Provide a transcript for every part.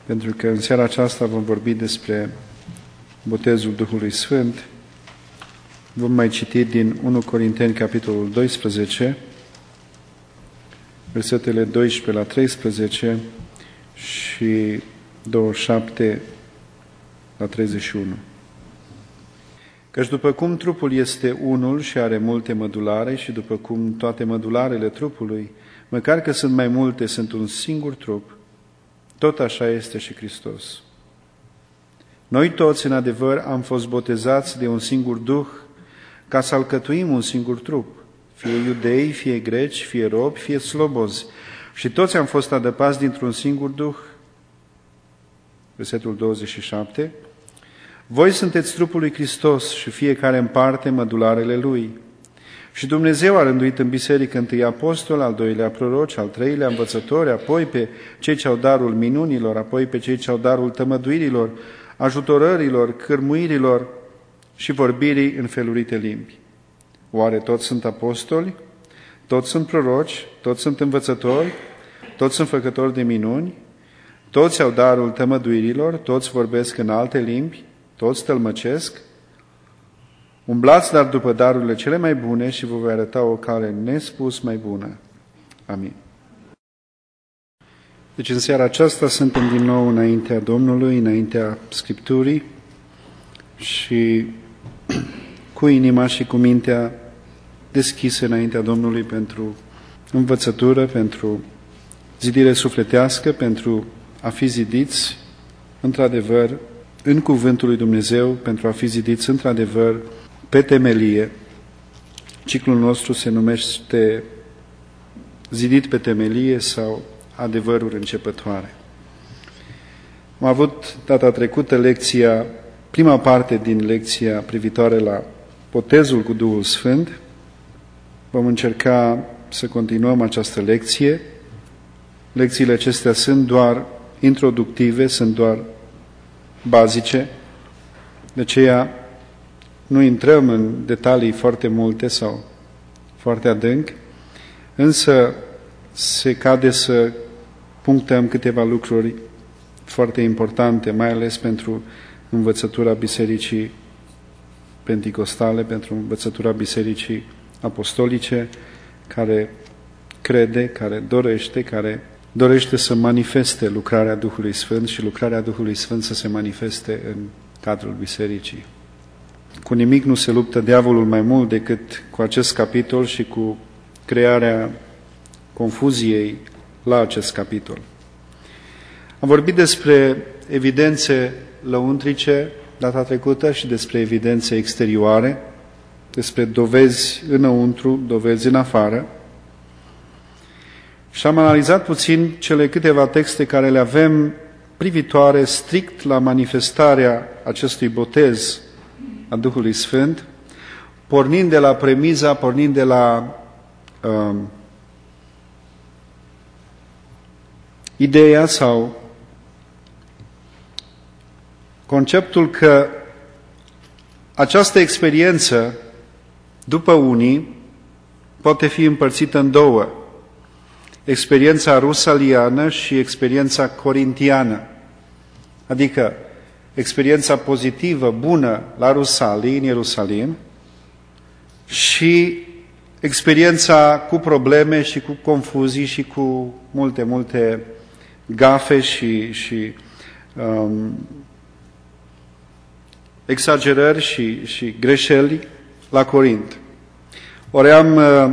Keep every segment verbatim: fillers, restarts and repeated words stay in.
pentru că în seara aceasta vom vorbi despre botezul Duhului Sfânt. Vom mai citi din unu Corinteni, capitolul doisprezece, versetele doisprezece la treisprezece și douăzeci și șapte la treizeci și unu. Căci după cum trupul este unul și are multe mădulare și după cum toate mădularele trupului, măcar că sunt mai multe, sunt un singur trup, tot așa este și Hristos. Noi toți, în adevăr, am fost botezați de un singur Duh, ca să alcătuim un singur trup, fie iudei, fie greci, fie robi, fie slobozi, și toți am fost adăpați dintr-un singur Duh. Versetul douăzeci și șapte. Voi sunteți trupul lui Hristos și fiecare în parte mădularele Lui. Și Dumnezeu a rânduit în biserică întâi apostol, al doilea proroci, al treilea învățători, apoi pe cei ce au darul minunilor, apoi pe cei ce au darul tămăduirilor, ajutorărilor, cârmuirilor și vorbirii în felurite limbi. Oare toți sunt apostoli? Toți sunt proroci? Toți sunt învățători? Toți sunt făcători de minuni? Toți au darul tămăduirilor? Toți vorbesc în alte limbi? Toți tălmăcesc? Umblați dar după darurile cele mai bune și vă voi arăta o cale nespus mai bună. Amin. Deci în seara aceasta suntem din nou înaintea Domnului, înaintea Scripturii și cu inima și cu mintea deschise înaintea Domnului pentru învățătură, pentru zidire sufletească, pentru a fi zidiți într-adevăr în cuvântul lui Dumnezeu, pentru a fi zidiți într-adevăr pe temelie. Ciclul nostru se numește Zidit pe temelie sau Adevăruri începătoare. Am avut data trecută lecția, prima parte din lecția privitoare la botezul cu Duhul Sfânt. Vom încerca să continuăm această lecție. Lecțiile acestea sunt doar introductive, sunt doar bazice, de aceea nu intrăm în detalii foarte multe sau foarte adânc, însă se cade să punctăm câteva lucruri foarte importante, mai ales pentru învățătura Bisericii Penticostale, pentru învățătura Bisericii Apostolice, care crede, care dorește, care dorește să manifeste lucrarea Duhului Sfânt și lucrarea Duhului Sfânt să se manifeste în cadrul Bisericii. Cu nimic nu se luptă diavolul mai mult decât cu acest capitol și cu crearea confuziei la acest capitol. Am vorbit despre evidențe lăuntrice data trecută și despre evidențe exterioare, despre dovezi înăuntru, dovezi în afară. Și am analizat puțin cele câteva texte care le avem privitoare strict la manifestarea acestui botez a Duhului Sfânt, pornind de la premiza, pornind de la uh, ideea sau conceptul că această experiență, după unii, poate fi împărțită în două. Experiența rusaliană și experiența corintiană. Adică experiența pozitivă, bună, la Rusalii, în Ierusalim, și experiența cu probleme și cu confuzii și cu multe, multe gafe și, și um, exagerări și, și greșeli la Corint. Ori am uh,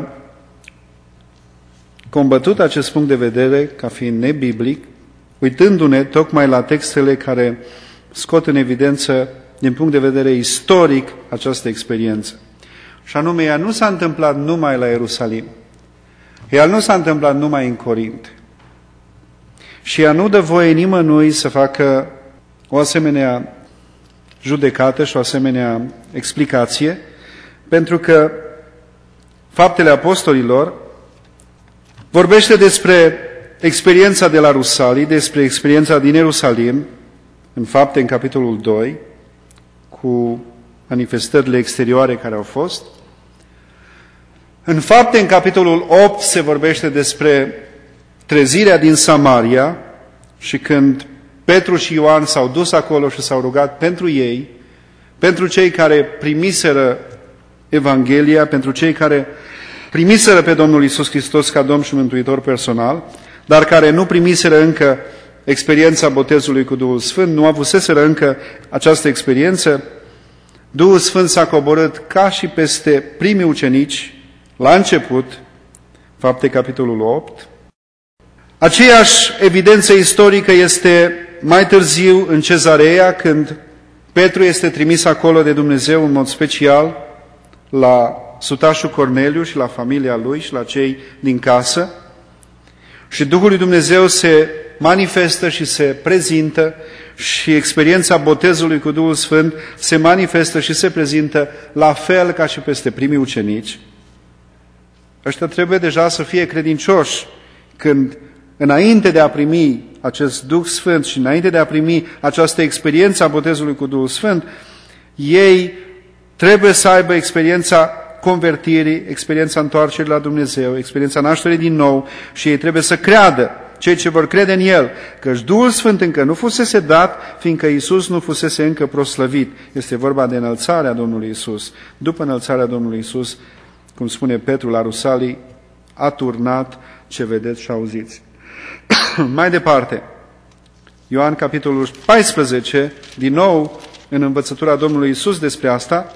combătut acest punct de vedere ca fiind nebiblic, uitându-ne tocmai la textele care scot în evidență, din punct de vedere istoric, această experiență. Și anume, ea nu s-a întâmplat numai la Ierusalim. Ea nu s-a întâmplat numai în Corint. Și ea nu dă voie nimănui să facă o asemenea judecată și o asemenea explicație, pentru că Faptele Apostolilor vorbește despre experiența de la Rusalii, despre experiența din Ierusalim, în Fapte, în capitolul doi, cu manifestările exterioare care au fost. În Fapte, în capitolul opt, se vorbește despre trezirea din Samaria și când Petru și Ioan s-au dus acolo și s-au rugat pentru ei, pentru cei care primiseră Evanghelia, pentru cei care primiseră pe Domnul Iisus Hristos ca Domn și Mântuitor personal, dar care nu primiseră încă experiența botezului cu Duhul Sfânt, nu avuseseră încă această experiență. Duhul Sfânt s-a coborât ca și peste primii ucenici, la început, Fapte capitolul opt. Aceeași evidență istorică este mai târziu în Cezarea, când Petru este trimis acolo de Dumnezeu în mod special la sutașul Corneliu și la familia lui și la cei din casă. Și Duhul lui Dumnezeu se manifestă și se prezintă și experiența botezului cu Duhul Sfânt se manifestă și se prezintă la fel ca și peste primii ucenici. Ăștia trebuie deja să fie credincioși când, înainte de a primi acest Duh Sfânt și înainte de a primi această experiență a botezului cu Duhul Sfânt, ei trebuie să aibă experiența convertirii, experiența întoarcerii la Dumnezeu, experiența nașterii din nou și ei trebuie să creadă, cei ce vor crede în El, căci Duhul Sfânt încă nu fusese dat, fiindcă Iisus nu fusese încă proslăvit. Este vorba de înălțarea Domnului Iisus. După înălțarea Domnului Iisus, cum spune Petru la Rusalii, a turnat ce vedeți și auziți. Mai departe, Ioan capitolul paisprezece, din nou în învățătura Domnului Iisus despre asta,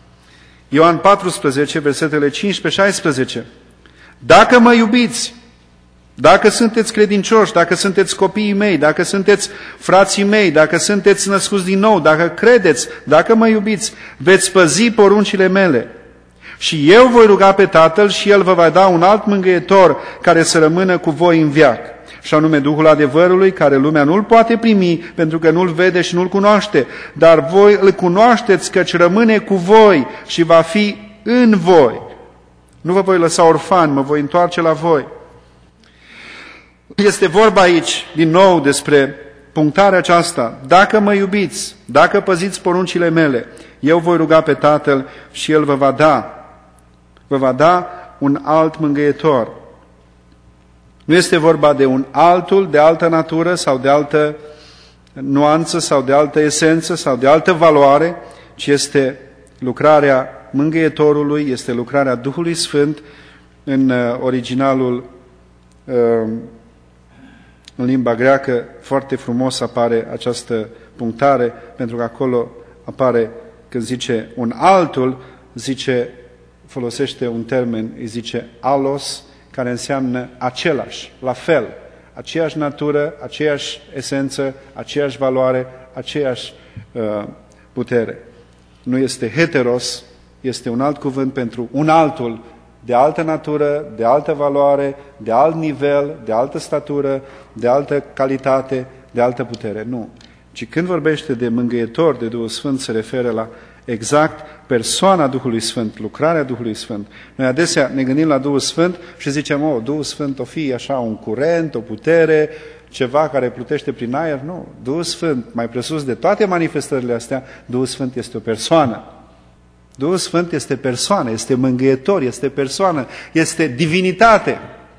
Ioan paisprezece, versetele cincisprezece șaisprezece. Dacă mă iubiți, dacă sunteți credincioși, dacă sunteți copiii mei, dacă sunteți frații mei, dacă sunteți născuți din nou, dacă credeți, dacă mă iubiți, veți păzi poruncile mele. Și eu voi ruga pe Tatăl și El vă va da un alt mângâietor care să rămână cu voi în veac. Și anume Duhul adevărului, care lumea nu-L poate primi, pentru că nu-L vede și nu-L cunoaște. Dar voi îl cunoașteți, căci rămâne cu voi și va fi în voi. Nu vă voi lăsa orfani, mă voi întoarce la voi. Este vorba aici, din nou, despre punctarea aceasta. Dacă mă iubiți, dacă păziți poruncile mele, eu voi ruga pe Tatăl și El vă va da, vă va da un alt mângâietor. Nu este vorba de un altul, de altă natură sau de altă nuanță sau de altă esență sau de altă valoare, ci este lucrarea mângâietorului, este lucrarea Duhului Sfânt. În originalul, în limba greacă, foarte frumos apare această punctare, pentru că acolo apare, când zice un altul, zice, folosește un termen, îi zice alos, care înseamnă același, la fel, aceeași natură, aceeași esență, aceeași valoare, aceeași uh, putere. Nu este heteros, este un alt cuvânt pentru un altul, de altă natură, de altă valoare, de alt nivel, de altă statură, de altă calitate, de altă putere. Nu. Ci când vorbește de mângâietor, de Duhul Sfânt, se referă la exact persoana Duhului Sfânt, lucrarea Duhului Sfânt. Noi adesea ne gândim la Duhul Sfânt și zicem, oh, Duhul Sfânt o fi așa un curent, o putere, ceva care plutește prin aer. Nu. Duhul Sfânt, mai presus de toate manifestările astea, Duhul Sfânt este o persoană. Duhul Sfânt este persoană, este mângâietor, este persoană, este divinitate.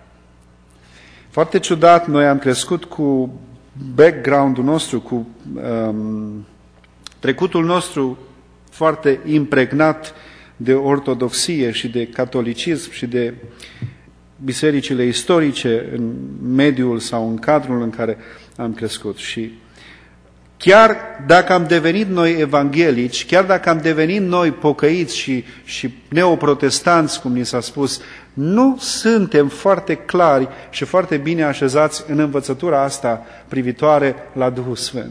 Foarte ciudat, noi am crescut cu background-ul nostru, cu um, trecutul nostru foarte impregnat de ortodoxie și de catolicism și de bisericile istorice în mediul sau în cadrul în care am crescut. Și chiar dacă am devenit noi evanghelici, chiar dacă am devenit noi pocăiți și, și neoprotestanți, cum ni s-a spus, nu suntem foarte clari și foarte bine așezați în învățătura asta privitoare la Duhul Sfânt.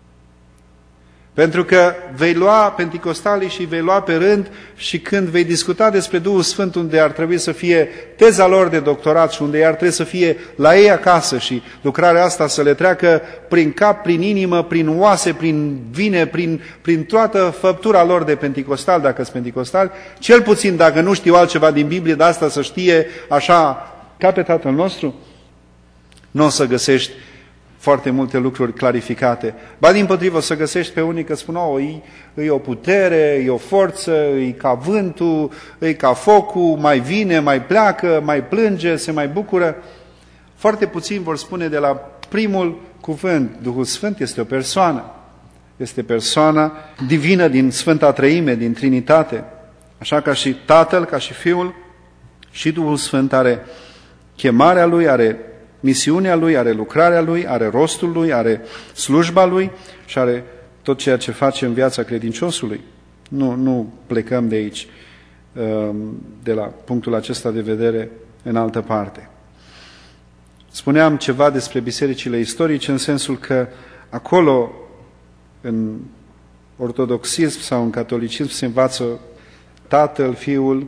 Pentru că vei lua penticostalii și vei lua pe rând și când vei discuta despre Duhul Sfânt, unde ar trebui să fie teza lor de doctorat și unde ar trebui să fie la ei acasă și lucrarea asta să le treacă prin cap, prin inimă, prin oase, prin vine, prin, prin toată făptura lor de penticostal, dacă sunt penticostali, cel puțin dacă nu știu altceva din Biblie, de asta să știe așa ca pe Tatăl nostru, nu o să găsești foarte multe lucruri clarificate. Ba dimpotrivă, o să găsești pe unii că spun, oh, e, e o putere, e o forță, e ca vântul, e ca focul, mai vine, mai pleacă, mai plânge, se mai bucură. Foarte puțini vor spune de la primul cuvânt. Duhul Sfânt este o persoană. Este persoana divină din Sfânta Treime, din Trinitate. Așa ca și Tatăl, ca și Fiul, și Duhul Sfânt are chemarea Lui, are misiunea Lui, are lucrarea Lui, are rostul Lui, are slujba Lui și are tot ceea ce face în viața credinciosului. Nu, nu plecăm de aici, de la punctul acesta de vedere, în altă parte. Spuneam ceva despre bisericile istorice în sensul că acolo, în ortodoxism sau în catolicism, se învață Tatăl, Fiul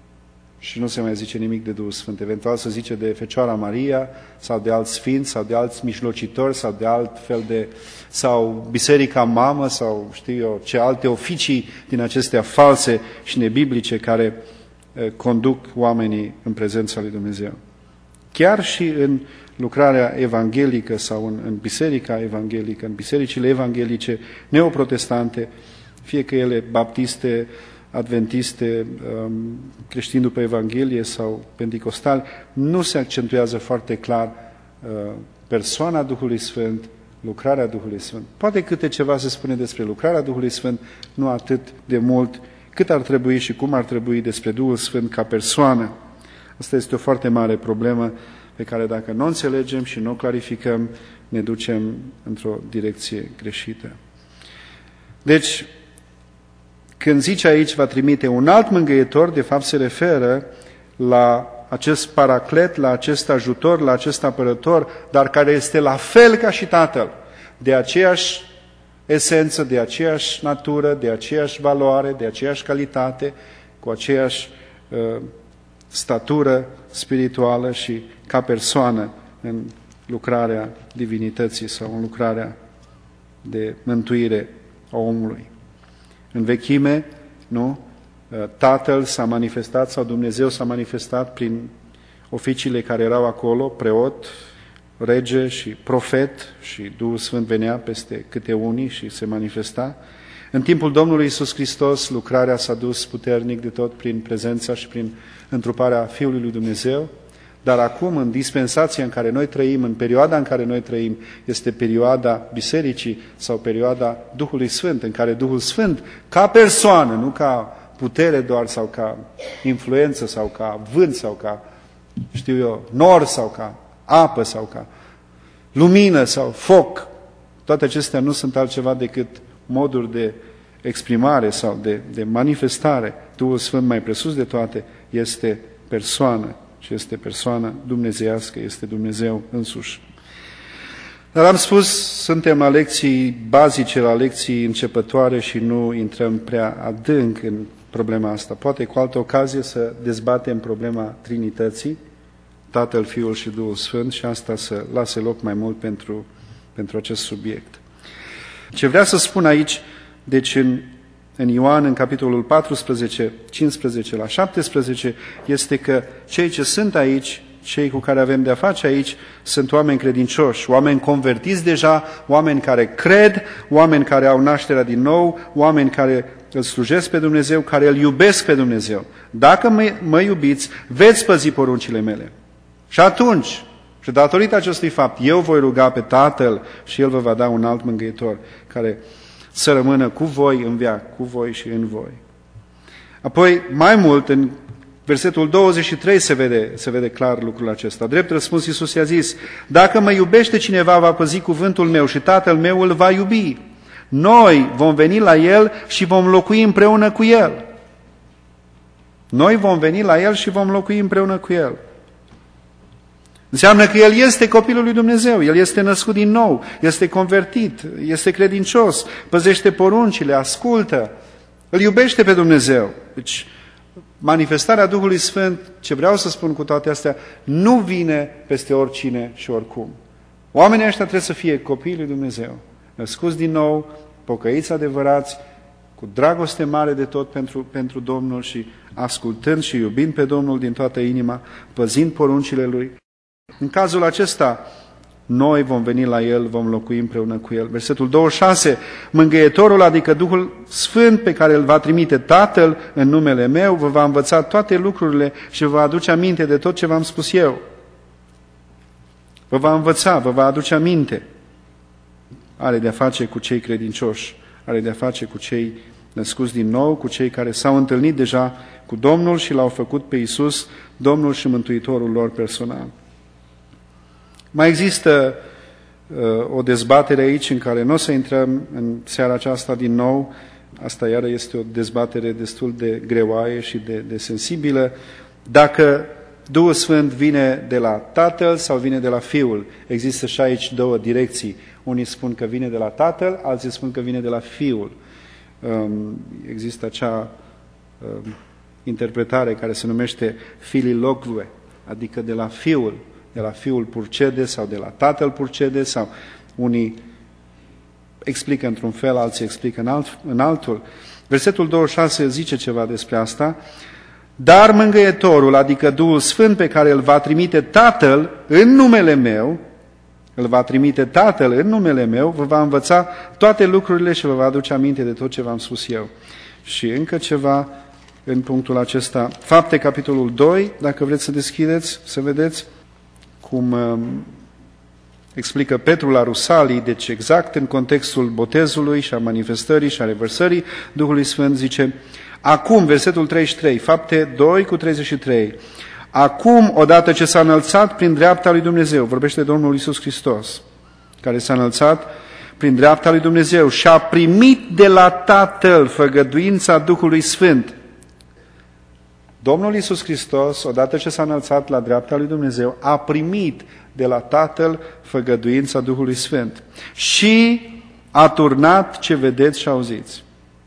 și nu se mai zice nimic de Duhul Sfânt. Eventual se zice de Fecioara Maria sau de alți sfinți sau de alți mijlocitori sau de alt fel de... sau Biserica Mamă sau știu eu ce alte oficii din acestea false și nebiblice care eh, conduc oamenii în prezența lui Dumnezeu. Chiar și în lucrarea evanghelică sau în, în biserica evanghelică, în bisericile evanghelice neoprotestante, fie că ele baptiste, adventiste, creștini după Evanghelie sau pentecostali, nu se accentuează foarte clar persoana Duhului Sfânt, lucrarea Duhului Sfânt. Poate câte ceva se spune despre lucrarea Duhului Sfânt, nu atât de mult cât ar trebui și cum ar trebui despre Duhul Sfânt ca persoană. Asta este o foarte mare problemă pe care dacă nu o înțelegem și nu o clarificăm, ne ducem într-o direcție greșită. Deci, când zice aici va trimite un alt mângâietor, de fapt se referă la acest paraclet, la acest ajutor, la acest apărător, dar care este la fel ca și Tatăl, de aceeași esență, de aceeași natură, de aceeași valoare, de aceeași calitate, cu aceeași uh, statură spirituală și ca persoană în lucrarea divinității sau în lucrarea de mântuire a omului. În vechime, nu? Tatăl s-a manifestat sau Dumnezeu s-a manifestat prin oficiile care erau acolo, preot, rege și profet, și Duhul Sfânt venea peste câte unii și se manifesta. În timpul Domnului Iisus Hristos, lucrarea s-a dus puternic de tot prin prezența și prin întruparea Fiului lui Dumnezeu, dar acum, în dispensația în care noi trăim, în perioada în care noi trăim, este perioada Bisericii sau perioada Duhului Sfânt, în care Duhul Sfânt, ca persoană, nu ca putere doar sau ca influență sau ca vânt sau ca, știu eu, nor sau ca apă sau ca lumină sau foc, toate acestea nu sunt altceva decât moduri de exprimare sau de, de manifestare. Duhul Sfânt, mai presus de toate, este persoană și este persoană dumnezeiască, este Dumnezeu însuși. Dar am spus, suntem la lecții bazice, la lecții începătoare și nu intrăm prea adânc în problema asta. Poate cu altă ocazie să dezbatem problema Trinității, Tatăl, Fiul și Duhul Sfânt, și asta să lase loc mai mult pentru, pentru acest subiect. Ce vrea să spun aici, deci în, în Ioan, în capitolul paisprezece, cincisprezece la șaptesprezece, este că cei ce sunt aici, cei cu care avem de-a face aici, sunt oameni credincioși, oameni convertiți deja, oameni care cred, oameni care au nașterea din nou, oameni care îl slujesc pe Dumnezeu, care îl iubesc pe Dumnezeu. Dacă mă, mă iubiți, veți păzi poruncile mele. Și atunci, și datorită acestui fapt, eu voi ruga pe Tatăl și El vă va da un alt mângâietor care să rămână cu voi în veac, cu voi și în voi. Apoi, mai mult, în versetul douăzeci și trei se vede, se vede clar lucrul acesta. Drept răspuns, Iisus i-a zis: dacă mă iubește cineva, va păzi cuvântul meu și Tatăl meu îl va iubi. Noi vom veni la El și vom locui împreună cu El. Noi vom veni la El și vom locui împreună cu El. Înseamnă că El este copilul lui Dumnezeu, El este născut din nou, este convertit, este credincios, păzește poruncile, ascultă, îl iubește pe Dumnezeu. Deci, manifestarea Duhului Sfânt, ce vreau să spun cu toate astea, nu vine peste oricine și oricum. Oamenii ăștia trebuie să fie copiii lui Dumnezeu, născuți din nou, pocăiți adevărați, cu dragoste mare de tot pentru, pentru Domnul și ascultând și iubind pe Domnul din toată inima, păzind poruncile Lui. În cazul acesta, noi vom veni la El, vom locui împreună cu El. Versetul douăzeci și șase, mângâietorul, adică Duhul Sfânt pe care îl va trimite Tatăl în numele meu, vă va învăța toate lucrurile și vă va aduce aminte de tot ce v-am spus eu. Vă va învăța, vă va aduce aminte. are de-a face cu cei credincioși, are de-a face cu cei născuți din nou, cu cei care s-au întâlnit deja cu Domnul și l-au făcut pe Iisus Domnul și Mântuitorul lor personal. Mai există uh, o dezbatere aici în care nu o să intrăm în seara aceasta din nou. Asta iară este o dezbatere destul de greoaie și de, de sensibilă. Dacă Duhul Sfânt vine de la Tatăl sau vine de la Fiul. Există și aici două direcții. Unii spun că vine de la Tatăl, alții spun că vine de la Fiul. Um, există acea um, interpretare care se numește fililogve, adică de la Fiul. De la Fiul purcede sau de la Tatăl purcede, sau unii explică într-un fel, alții explică în, alt, în altul. Versetul douăzeci și șase zice ceva despre asta. Dar Mângâietorul, adică Duhul Sfânt pe care îl va trimite Tatăl în numele meu, îl va trimite Tatăl în numele meu, vă va învăța toate lucrurile și vă va aduce aminte de tot ce v-am spus eu. Și încă ceva în punctul acesta. Fapte, capitolul doi, dacă vreți să deschideți, să vedeți cum um, explică Petru la Rusalii, deci exact în contextul botezului și a manifestării și a revărsării Duhului Sfânt, zice: acum, versetul treizeci și trei, Fapte doi cu treizeci și trei, acum, odată ce s-a înălțat prin dreapta lui Dumnezeu, vorbește Domnul Iisus Hristos, care s-a înălțat prin dreapta lui Dumnezeu și a primit de la Tatăl făgăduința Duhului Sfânt. Domnul Iisus Hristos, odată ce s-a înălțat la dreapta lui Dumnezeu, a primit de la Tatăl făgăduința Duhului Sfânt și a turnat ce vedeți și auziți.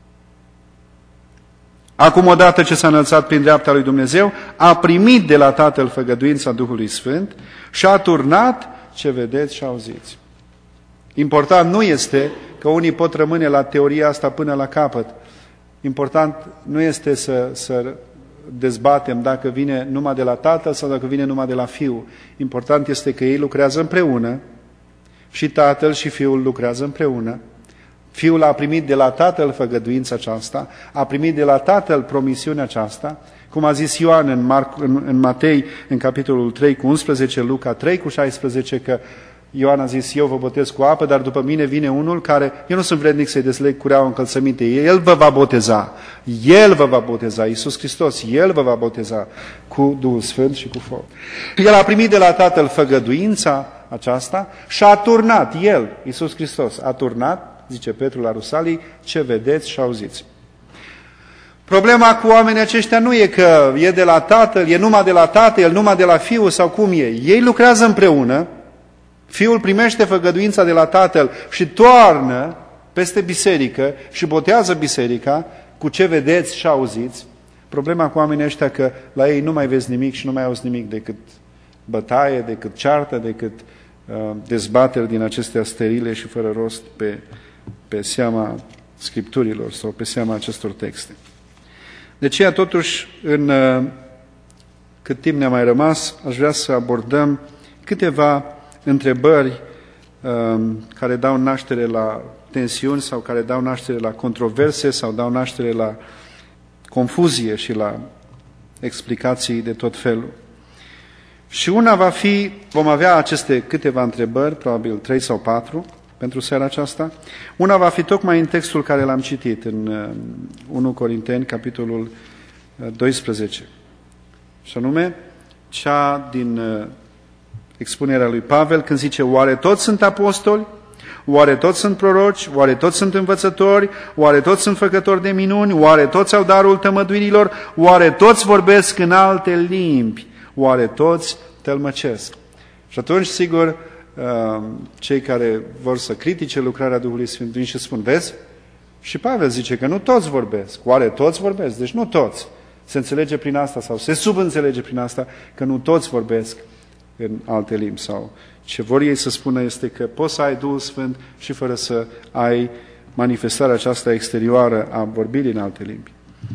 Acum, odată ce s-a înălțat prin dreapta lui Dumnezeu, a primit de la Tatăl făgăduința Duhului Sfânt și a turnat ce vedeți și auziți. Important nu este că unii pot rămâne la teoria asta până la capăt. Important nu este să, să dezbatem dacă vine numai de la Tatăl sau dacă vine numai de la Fiul. Important este că ei lucrează împreună și Tatăl și Fiul lucrează împreună. Fiul a primit de la Tatăl făgăduința aceasta, a primit de la Tatăl promisiunea aceasta, cum a zis Ioan în, Marc, în, în Matei, în capitolul trei cu unsprezece, Luca trei cu șaisprezece, că Ioan a zis: eu vă botez cu apă, dar după mine vine unul care, eu nu sunt vrednic să-i desleg cureaua încălțăminte, El vă va boteza, El vă va boteza, Iisus Hristos, El vă va boteza cu Duhul Sfânt și cu foc. El a primit de la Tatăl făgăduința aceasta și a turnat, El, Iisus Hristos, a turnat, zice Petru la Rusalii, ce vedeți și auziți. Problema cu oamenii aceștia nu e că e de la Tatăl, e numai de la Tatăl, numai de la Fiul sau cum e. Ei lucrează împreună, Fiul primește făgăduința de la Tatăl și toarnă peste biserică și botează biserica cu ce vedeți și auziți. Problema cu oamenii ăștia că la ei nu mai vezi nimic și nu mai auzi nimic decât bătaie, decât ceartă, decât uh, dezbateri din acestea sterile și fără rost pe, pe seama Scripturilor sau pe seama acestor texte. De aceea, totuși, în uh, cât timp ne-a mai rămas, aș vrea să abordăm câteva întrebări um, care dau naștere la tensiuni sau care dau naștere la controverse sau dau naștere la confuzie și la explicații de tot felul. Și una va fi, vom avea aceste câteva întrebări, probabil trei sau patru, pentru seara aceasta. Una va fi tocmai în textul care l-am citit, în unu Corinteni, capitolul doisprezece. Și anume, cea din expunerea lui Pavel, când zice: oare toți sunt apostoli? Oare toți sunt proroci? Oare toți sunt învățători? Oare toți sunt făcători de minuni? Oare toți au darul tămăduirilor? Oare toți vorbesc în alte limbi? Oare toți tălmăcesc? Și atunci, sigur, cei care vor să critique lucrarea Duhului Sfânt vin și spun: vezi? Și Pavel zice că nu toți vorbesc. Oare toți vorbesc? Deci nu toți. Se înțelege prin asta sau se subînțelege prin asta că nu toți vorbesc în alte limbi. Sau ce vor ei să spună este că poți să ai Duhul Sfânt și fără să ai manifestarea aceasta exterioară a vorbirii în alte limbi.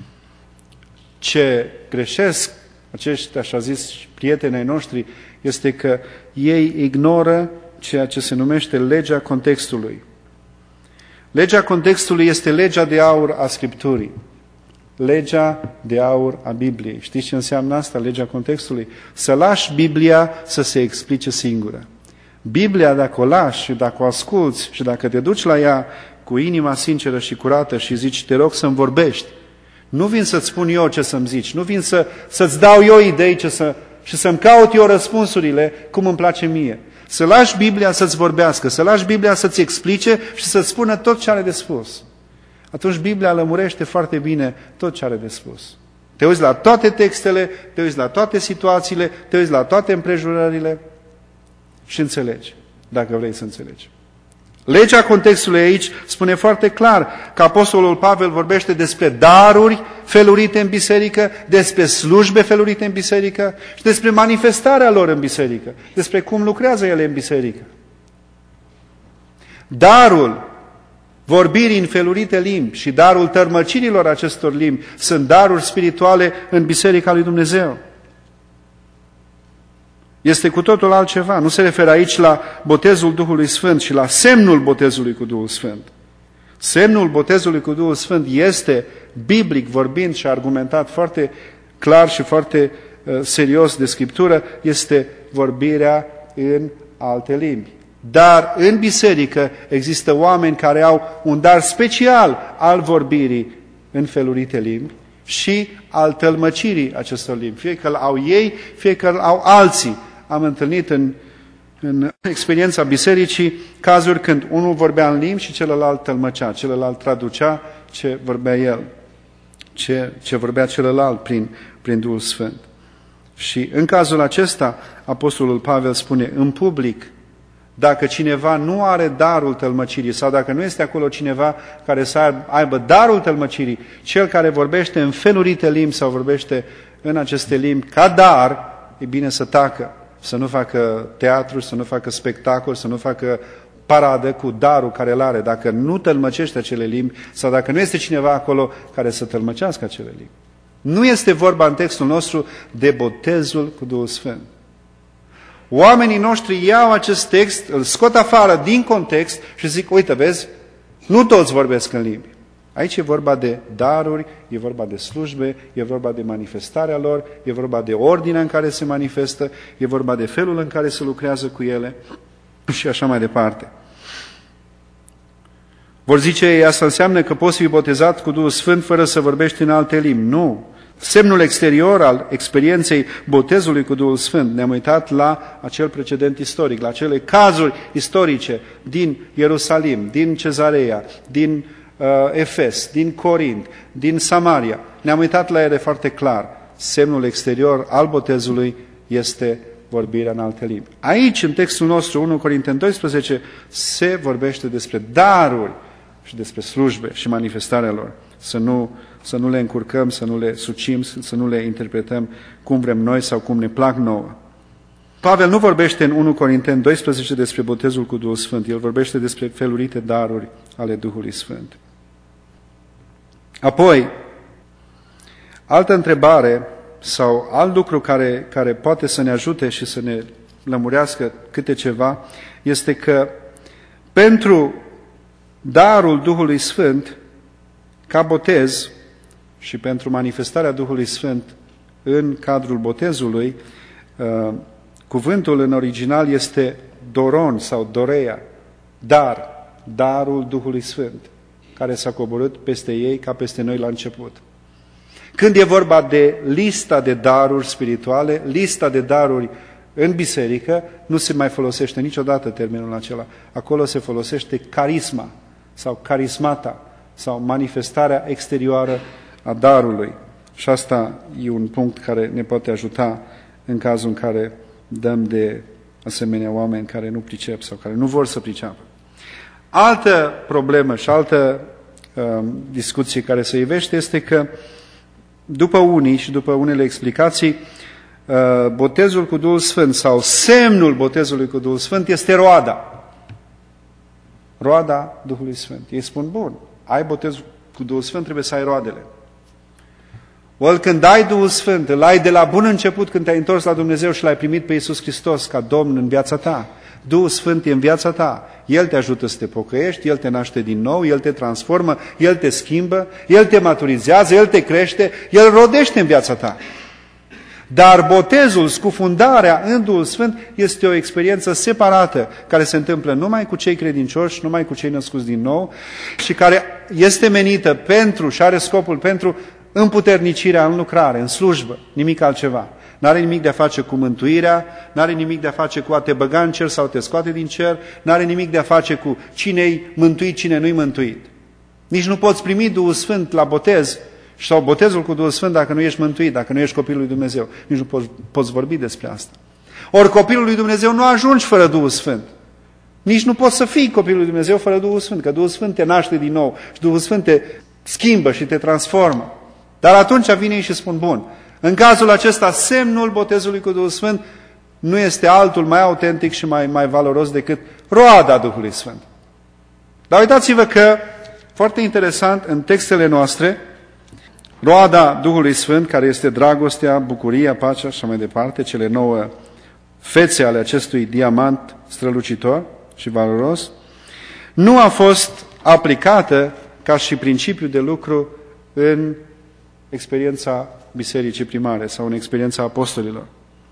Ce greșesc acești, așa zis, prietenii noștri este că ei ignoră ceea ce se numește legea contextului. Legea contextului este legea de aur a Scripturii. Legea de aur a Bibliei. Știți ce înseamnă asta, legea contextului? Să lași Biblia să se explice singură. Biblia, dacă o lași și dacă o asculți și dacă te duci la ea cu inima sinceră și curată și zici, te rog să-mi vorbești, nu vin să-ți spun eu ce să-mi zici, nu vin să, să-ți dau eu idei ce să, și să-mi caut eu răspunsurile cum îmi place mie. Să lași Biblia să-ți vorbească, să lași Biblia să-ți explice și să-ți spună tot ce are de spus. Atunci Biblia lămurește foarte bine tot ce are de spus. Te uiți la toate textele, te uiți la toate situațiile, te uiți la toate împrejurările și înțelegi, dacă vrei să înțelegi. Legea contextului aici spune foarte clar că Apostolul Pavel vorbește despre daruri felurite în biserică, despre slujbe felurite în biserică și despre manifestarea lor în biserică, despre cum lucrează ele în biserică. Darul vorbirii în felurite limbi și darul tărmăcirilor acestor limbi sunt daruri spirituale în Biserica lui Dumnezeu. Este cu totul altceva. Nu se referă aici la botezul Duhului Sfânt și la semnul botezului cu Duhul Sfânt. Semnul botezului cu Duhul Sfânt este, biblic vorbind și argumentat foarte clar și foarte uh, serios de Scriptură, este vorbirea în alte limbi. Dar în biserică există oameni care au un dar special al vorbirii în felurite limbi și al tălmăcirii acestor limbi. Fie că au ei, fie că au alții. Am întâlnit în, în experiența bisericii cazuri când unul vorbea în limbi și celălalt tălmăcea, celălalt traducea ce vorbea el, ce, ce vorbea celălalt prin, prin Duhul Sfânt. Și în cazul acesta, Apostolul Pavel spune în public, dacă cineva nu are darul tălmăcirii sau dacă nu este acolo cineva care să aibă darul tălmăcirii, cel care vorbește în felurite limbi sau vorbește în aceste limbi ca dar, e bine să tacă, să nu facă teatru, să nu facă spectacol, să nu facă paradă cu darul care îl are, dacă nu tălmăcește acele limbi sau dacă nu este cineva acolo care să tălmăcească acele limbi. Nu este vorba în textul nostru de botezul cu Duhul Sfânt. Oamenii noștri iau acest text, îl scot afară din context și zic, uite, vezi, nu toți vorbesc în limbi. Aici e vorba de daruri, e vorba de slujbe, e vorba de manifestarea lor, e vorba de ordinea în care se manifestă, e vorba de felul în care se lucrează cu ele și așa mai departe. Vor zice ei, asta înseamnă că poți fi botezat cu Duhul Sfânt fără să vorbești în alte limbi. Nu. Semnul exterior al experienței botezului cu Duhul Sfânt, ne-am uitat la acel precedent istoric, la acele cazuri istorice din Ierusalim, din Cezarea, din uh, Efes, din Corint, din Samaria. Ne-am uitat la ele foarte clar. Semnul exterior al botezului este vorbirea în alte limbi. Aici, în textul nostru, unu Corinteni doisprezece, se vorbește despre daruri și despre slujbe și manifestarea lor. Să nu, să nu le încurcăm, să nu le sucim, să nu le interpretăm cum vrem noi sau cum ne plac nouă. Pavel nu vorbește în unu Corinteni doisprezece despre botezul cu Duhul Sfânt, el vorbește despre felurite daruri ale Duhului Sfânt. Apoi, altă întrebare sau alt lucru care, care poate să ne ajute și să ne lămurească câte ceva, este că pentru darul Duhului Sfânt, ca botez și pentru manifestarea Duhului Sfânt în cadrul botezului, cuvântul în original este doron sau doreia, dar, darul Duhului Sfânt, care s-a coborât peste ei ca peste noi la început. Când e vorba de lista de daruri spirituale, lista de daruri în biserică, nu se mai folosește niciodată termenul acela. Acolo se folosește carisma sau carismata sau manifestarea exterioară a darului. Și asta e un punct care ne poate ajuta în cazul în care dăm de asemenea oameni care nu pricep sau care nu vor să priceapă. Altă problemă și altă uh, discuție care se ivește este că după unii și după unele explicații, uh, botezul cu Duhul Sfânt sau semnul botezului cu Duhul Sfânt este roada. Roada Duhului Sfânt. Ei spun, bun, ai botezul cu Duhul Sfânt, trebuie să ai roadele. Ori când ai Duhul Sfânt, îl ai de la bun început când te-ai întors la Dumnezeu și l-ai primit pe Iisus Hristos ca Domn în viața ta. Duhul Sfânt e în viața ta. El te ajută să te pocăiești, El te naște din nou, El te transformă, El te schimbă, El te maturizează, El te crește, El rodește în viața ta. Dar botezul, scufundarea în Duhul Sfânt este o experiență separată, care se întâmplă numai cu cei credincioși, numai cu cei născuți din nou și care este menită pentru și are scopul pentru împuternicirea în lucrare, în slujbă, nimic altceva. N-are nimic de a face cu mântuirea, n-are nimic de a face cu a te băga în cer sau te scoate din cer, n-are nimic de a face cu cine-i mântuit, cine nu-i mântuit. Nici nu poți primi Duhul Sfânt la botez sau botezul cu Duhul Sfânt dacă nu ești mântuit, dacă nu ești copilul lui Dumnezeu. Nici nu poți, poți vorbi despre asta. Ori copilul lui Dumnezeu nu ajungi fără Duhul Sfânt. Nici nu poți să fii copilul lui Dumnezeu fără Duhul Sfânt, că Duhul Sfânt te naște din nou și Duhul Sfânt te schimbă și te transformă. Dar atunci vine ei și spun, bun, în cazul acesta semnul botezului cu Duhul Sfânt nu este altul mai autentic și mai, mai valoros decât roada Duhului Sfânt. Dar uitați-vă că, foarte interesant, în textele noastre, roada Duhului Sfânt, care este dragostea, bucuria, pacea și așa mai departe, cele nouă fețe ale acestui diamant strălucitor și valoros, nu a fost aplicată ca și principiu de lucru în experiența bisericii primare sau în experiența apostolilor.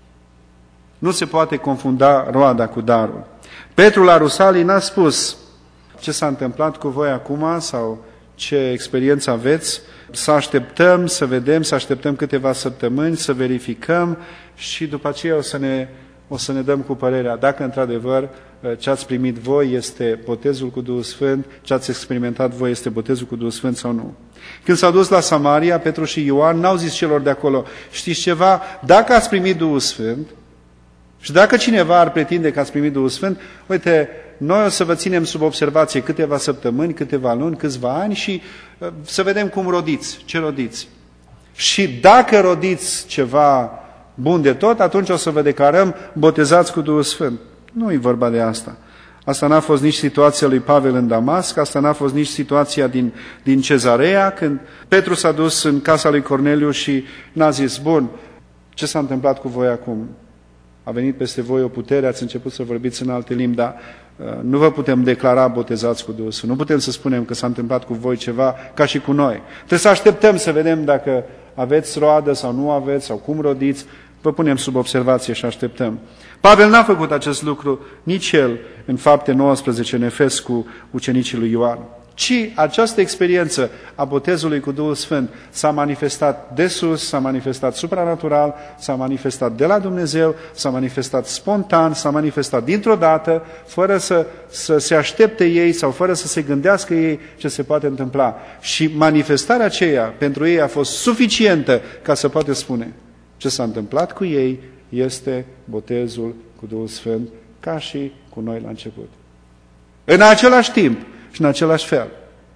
Nu se poate confunda roada cu darul. Petru la Rusalii n-a spus ce s-a întâmplat cu voi acum sau ce experiență aveți, să așteptăm, să vedem, să așteptăm câteva săptămâni, să verificăm și după aceea o să ne, o să ne dăm cu părerea dacă într-adevăr ce ați primit voi este botezul cu Duhul Sfânt, ce ați experimentat voi este botezul cu Duhul Sfânt sau nu. Când s-au dus la Samaria, Petru și Ioan n-au zis celor de acolo, știți ceva, dacă ați primit Duhul Sfânt și dacă cineva ar pretinde că ați primit Duhul Sfânt, uite, noi o să vă ținem sub observație câteva săptămâni, câteva luni, câțiva ani și uh, să vedem cum rodiți, ce rodiți. Și dacă rodiți ceva bun de tot, atunci o să vă declarăm botezați cu Duhul Sfânt. Nu e vorba de asta. Asta n-a fost nici situația lui Pavel în Damasc, asta n-a fost nici situația din, din Cezarea, când Petru s-a dus în casa lui Corneliu și n-a zis, bun, ce s-a întâmplat cu voi acum? A venit peste voi o putere, ați început să vorbiți în alte limbi, dar uh, nu vă putem declara botezați cu Duhul Sfânt. Nu putem să spunem că s-a întâmplat cu voi ceva ca și cu noi. Trebuie să așteptăm să vedem dacă aveți roadă sau nu aveți, sau cum rodiți. Vă punem sub observație și așteptăm. Pavel n-a făcut acest lucru, nici el, în Fapte nouăsprezece, în Efes, cu ucenicii lui Ioan. Ci această experiență a botezului cu Duhul Sfânt s-a manifestat de sus, s-a manifestat supranatural, s-a manifestat de la Dumnezeu, s-a manifestat spontan, s-a manifestat dintr-o dată, fără să, să se aștepte ei sau fără să se gândească ei ce se poate întâmpla. Și manifestarea aceea pentru ei a fost suficientă ca să poată spune ce s-a întâmplat cu ei este botezul cu Duhul Sfânt, ca și cu noi la început. În același timp și în același fel.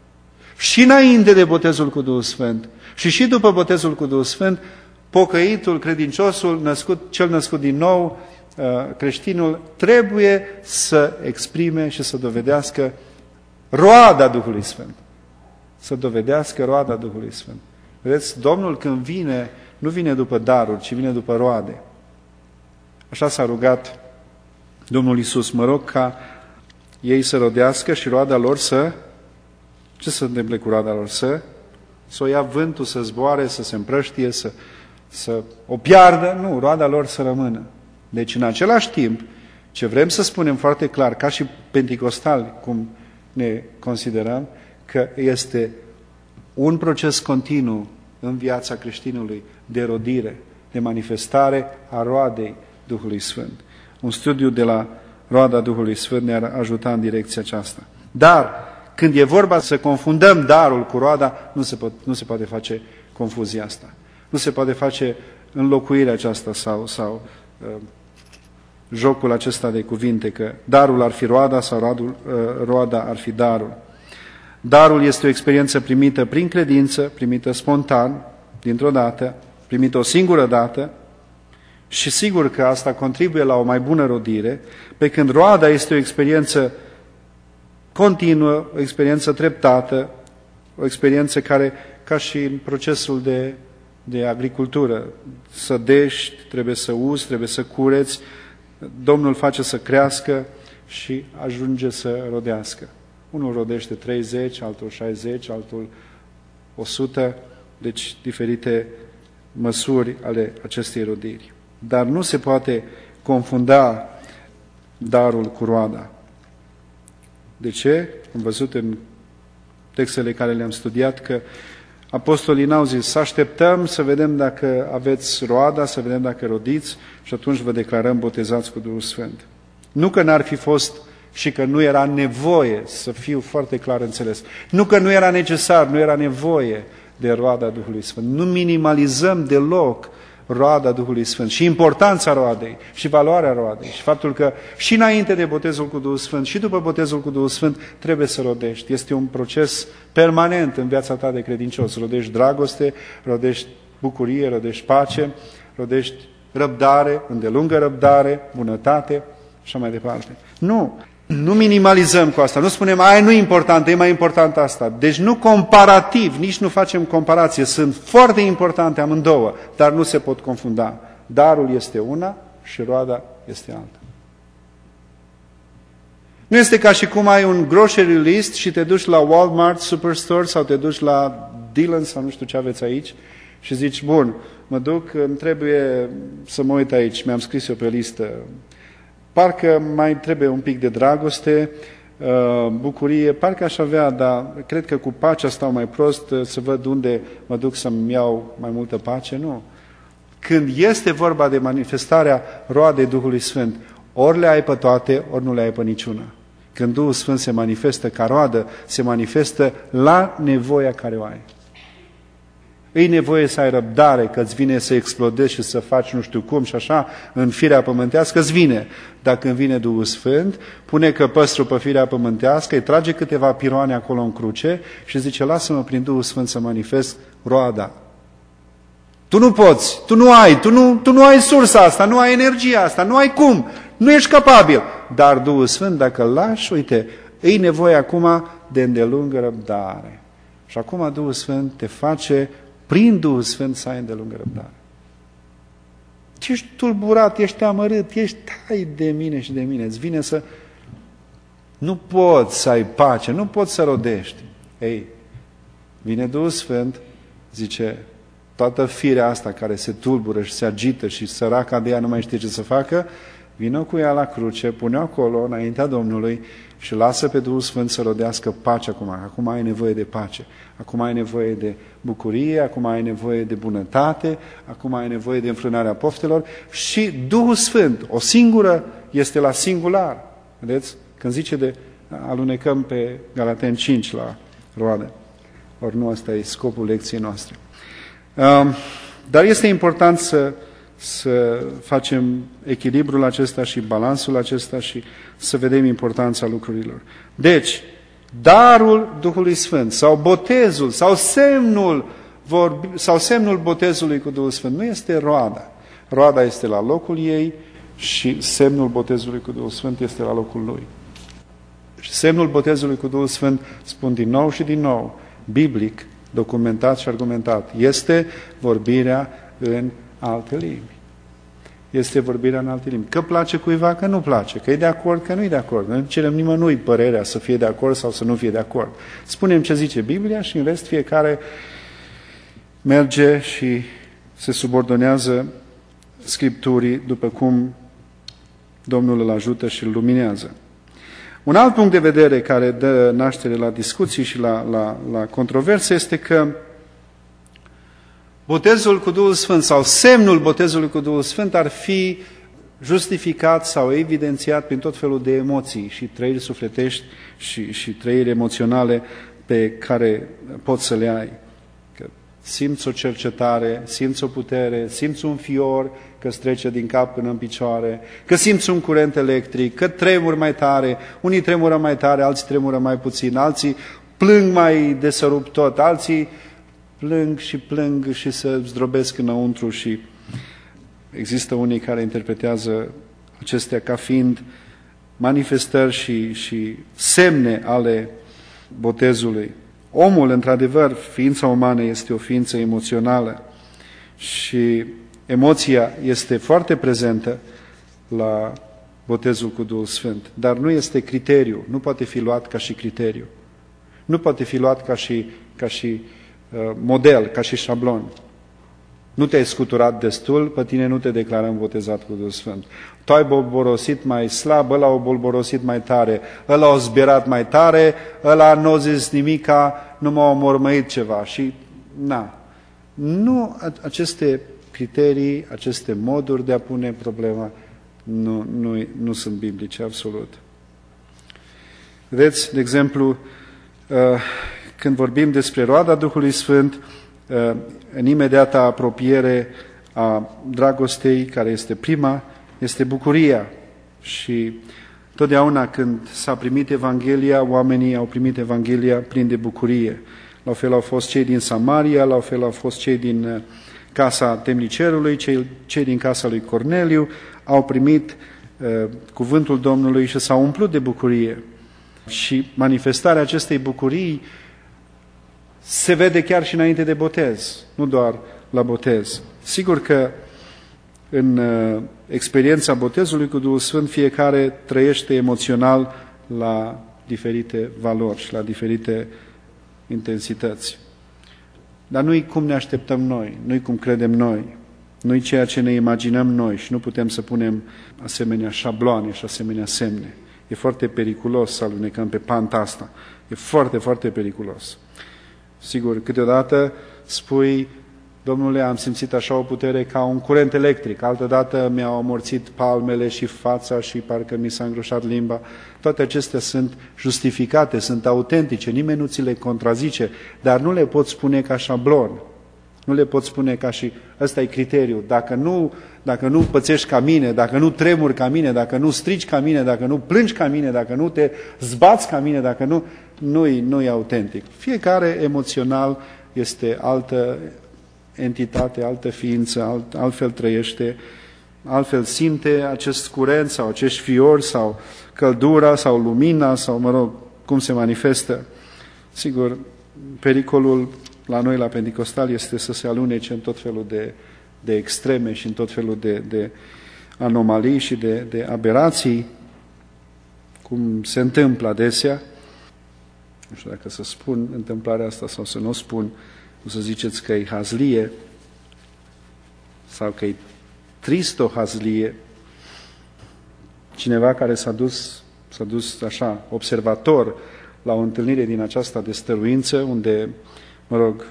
Și înainte de botezul cu Duhul Sfânt și și după botezul cu Duhul Sfânt, pocăitul, credinciosul, născut, cel născut din nou, creștinul, trebuie să exprime și să dovedească roada Duhului Sfânt. Să dovedească roada Duhului Sfânt. Vedeți, Domnul când vine, nu vine după daruri, ci vine după roade. Așa s-a rugat Domnul Iisus, mă rog ca ei să rodească și roada lor să... Ce se întâmplă cu roada lor? Să, să o ia vântul, să zboare, să se împrăștie, să, să o piardă? Nu, roada lor să rămână. Deci în același timp, ce vrem să spunem foarte clar, ca și penticostali, cum ne considerăm, că este un proces continuu în viața creștinului de rodire, de manifestare a roadei Duhului Sfânt. Un studiu de la roada Duhului Sfânt ne-ar ajuta în direcția aceasta. Dar, când e vorba să confundăm darul cu roada, nu se, pot, nu se poate face confuzia asta. Nu se poate face înlocuirea aceasta sau, sau uh, jocul acesta de cuvinte, că darul ar fi roada sau roadul, uh, roada ar fi darul. Darul este o experiență primită prin credință, primită spontan, dintr-o dată, primită o singură dată, și sigur că asta contribuie la o mai bună rodire, pe când roada este o experiență continuă, o experiență treptată, o experiență care, ca și în procesul de, de agricultură, sădești, trebuie să uzi, trebuie să cureți, Domnul face să crească și ajunge să rodească. Unul rodește treizeci, altul șaizeci, altul o sută, deci diferite măsuri ale acestei rodiri. Dar nu se poate confunda darul cu roada. De ce? Am văzut în textele care le-am studiat că apostolii n-au zis să așteptăm să vedem dacă aveți roada, să vedem dacă rodiți și atunci vă declarăm botezați cu Duhul Sfânt. Nu că n-ar fi fost și că nu era nevoie, să fiu foarte clar înțeles, nu că nu era necesar, nu era nevoie de roada Duhului Sfânt. Nu minimalizăm deloc roada Duhului Sfânt și importanța roadei și valoarea roadei și faptul că și înainte de botezul cu Duhul Sfânt și după botezul cu Duhul Sfânt trebuie să rodești. Este un proces permanent în viața ta de credincios. Rodești dragoste, rodești bucurie, rodești pace, rodești răbdare, îndelungă răbdare, bunătate și așa mai departe. Nu! Nu minimalizăm cu asta, nu spunem, aia nu e importantă, e mai important asta. Deci nu comparativ, nici nu facem comparație, sunt foarte importante amândouă, dar nu se pot confunda. Darul este una și roada este alta. Nu este ca și cum ai un grocery list și te duci la Walmart, Superstore sau te duci la Dillon sau nu știu ce aveți aici și zici, bun, mă duc, îmi trebuie să mă uit aici, mi-am scris eu pe listă, parcă mai trebuie un pic de dragoste, bucurie, parcă aș avea, dar cred că cu pacea stau mai prost, să văd unde mă duc să-mi iau mai multă pace, nu. Când este vorba de manifestarea roadei Duhului Sfânt, ori le ai pe toate, ori nu le ai pe niciuna. Când Duhul Sfânt se manifestă ca roadă, se manifestă la nevoia care o ai. E nevoie să ai răbdare, că îți vine să explodezi și să faci nu știu cum și așa, în firea pământească îți vine. Dacă îmi vine Duhul Sfânt, pune căpăstrul pe firea pământească, îi trage câteva piroane acolo în cruce și zice, lasă-mă prin Duhul Sfânt să manifest roada. Tu nu poți, tu nu ai, tu nu, tu nu ai sursa asta, nu ai energia asta, nu ai cum, nu ești capabil. Dar Duhul Sfânt, dacă îl lași, uite, e nevoie acum de îndelungă răbdare. Și acum Duhul Sfânt te face prin Duhul Sfânt să ai îndelungă răbdare. Ești tulburat, ești amărât, ești tai de mine și de mine. Îți vine să... Nu poți să ai pace, nu poți să rodești. Ei, vine Duhul Sfânt, zice, toată firea asta care se tulbură și se agită și săraca de ea nu mai știe ce să facă, vină cu ea la cruce, pune acolo înaintea Domnului și lasă pe Duhul Sfânt să rodească pace acum. Acum ai nevoie de pace, acum ai nevoie de bucurie, acum ai nevoie de bunătate, acum ai nevoie de înfrânarea poftelor și Duhul Sfânt, o singură, este la singular. Vedeți? Când zice de alunecăm pe Galateni cinci la roade. Ori nu, ăsta e scopul lecției noastre. Dar este important să să facem echilibrul acesta și balansul acesta și să vedem importanța lucrurilor. Deci, darul Duhului Sfânt sau botezul sau semnul, vorbi, sau semnul botezului cu Duhul Sfânt nu este roada. Roada este la locul ei și semnul botezului cu Duhul Sfânt este la locul lui. Și semnul botezului cu Duhul Sfânt, spun din nou și din nou, biblic, documentat și argumentat, este vorbirea în alte limbi. Este vorbirea în alte limbi. Că place cuiva, că nu place, că e de acord, că nu e de acord. Nu cerem nimănui părerea să fie de acord sau să nu fie de acord. Spunem ce zice Biblia și în rest fiecare merge și se subordonează Scripturii după cum Domnul îl ajută și îl luminează. Un alt punct de vedere care dă naștere la discuții și la, la, la controverse este că botezul cu Duhul Sfânt sau semnul botezului cu Duhul Sfânt ar fi justificat sau evidențiat prin tot felul de emoții și trăiri sufletești și, și trăiri emoționale pe care poți să le ai. Că simți o cercetare, simți o putere, simți un fior că îți trece din cap până în picioare, că simți un curent electric, că tremuri mai tare, unii tremură mai tare, alții tremură mai puțin, alții plâng mai de sărup tot, alții plâng și plâng și se zdrobesc înăuntru și există unii care interpretează acestea ca fiind manifestări și, și semne ale botezului. Omul, într-adevăr, ființa umană este o ființă emoțională și emoția este foarte prezentă la botezul cu Duhul Sfânt, dar nu este criteriu, nu poate fi luat ca și criteriu. Nu poate fi luat ca și, ca și model, ca și șablon. Nu te-ai scuturat destul, pe tine nu te declarăm botezat cu Duhul Sfânt. Tu ai bolborosit mai slab, ăla a bolborosit mai tare, ăla a zberat mai tare, ăla nu a zis nimica, nu m-a omormăit ceva. Și, na, nu, aceste criterii, aceste moduri de a pune problema nu, nu, nu sunt biblice, absolut. Vedeți, de exemplu, când vorbim despre roada Duhului Sfânt, în imediata apropiere a dragostei, care este prima, este bucuria. Și totdeauna când s-a primit Evanghelia, oamenii au primit Evanghelia plin de bucurie. La fel au fost cei din Samaria, la fel au fost cei din casa temnicerului, cei, cei din casa lui Corneliu, au primit uh, cuvântul Domnului și s-au umplut de bucurie. Și manifestarea acestei bucurii se vede chiar și înainte de botez, nu doar la botez. Sigur că în uh, experiența botezului cu Duhul Sfânt fiecare trăiește emoțional la diferite valori și la diferite intensități. Dar nu-i cum ne așteptăm noi, nu-i cum credem noi, nu-i ceea ce ne imaginăm noi și nu putem să punem asemenea șabloane și asemenea semne. E foarte periculos să alunecăm pe panta asta. E foarte, foarte periculos. Sigur, câteodată spui, Domnule, am simțit așa o putere ca un curent electric, altădată mi-au amorțit palmele și fața și parcă mi s-a îngroșat limba. Toate acestea sunt justificate, sunt autentice, nimeni nu ți le contrazice, dar nu le poți spune ca șablon. Nu le poți spune ca și, ăsta e criteriul. Dacă nu, dacă nu pățești ca mine, dacă nu tremuri ca mine, dacă nu strici ca mine, dacă nu plângi ca mine, dacă nu te zbați ca mine, dacă nu, nu-i, nu-i autentic. Fiecare emoțional este altă entitate, altă ființă, alt, altfel trăiește, altfel simte acest curent sau acești fiori sau căldura sau lumina sau, mă rog, cum se manifestă. Sigur, pericolul la noi, la Pentecostal, este să se alunece în tot felul de, de extreme și în tot felul de, de anomalii și de, de aberații, cum se întâmplă adesea. Nu știu dacă să spun întâmplarea asta sau să nu o spun, o să ziceți că e hazlie sau că e tristohazlie. Cineva care s-a dus, s-a dus așa, observator la o întâlnire din aceasta de stăruință, unde, mă rog,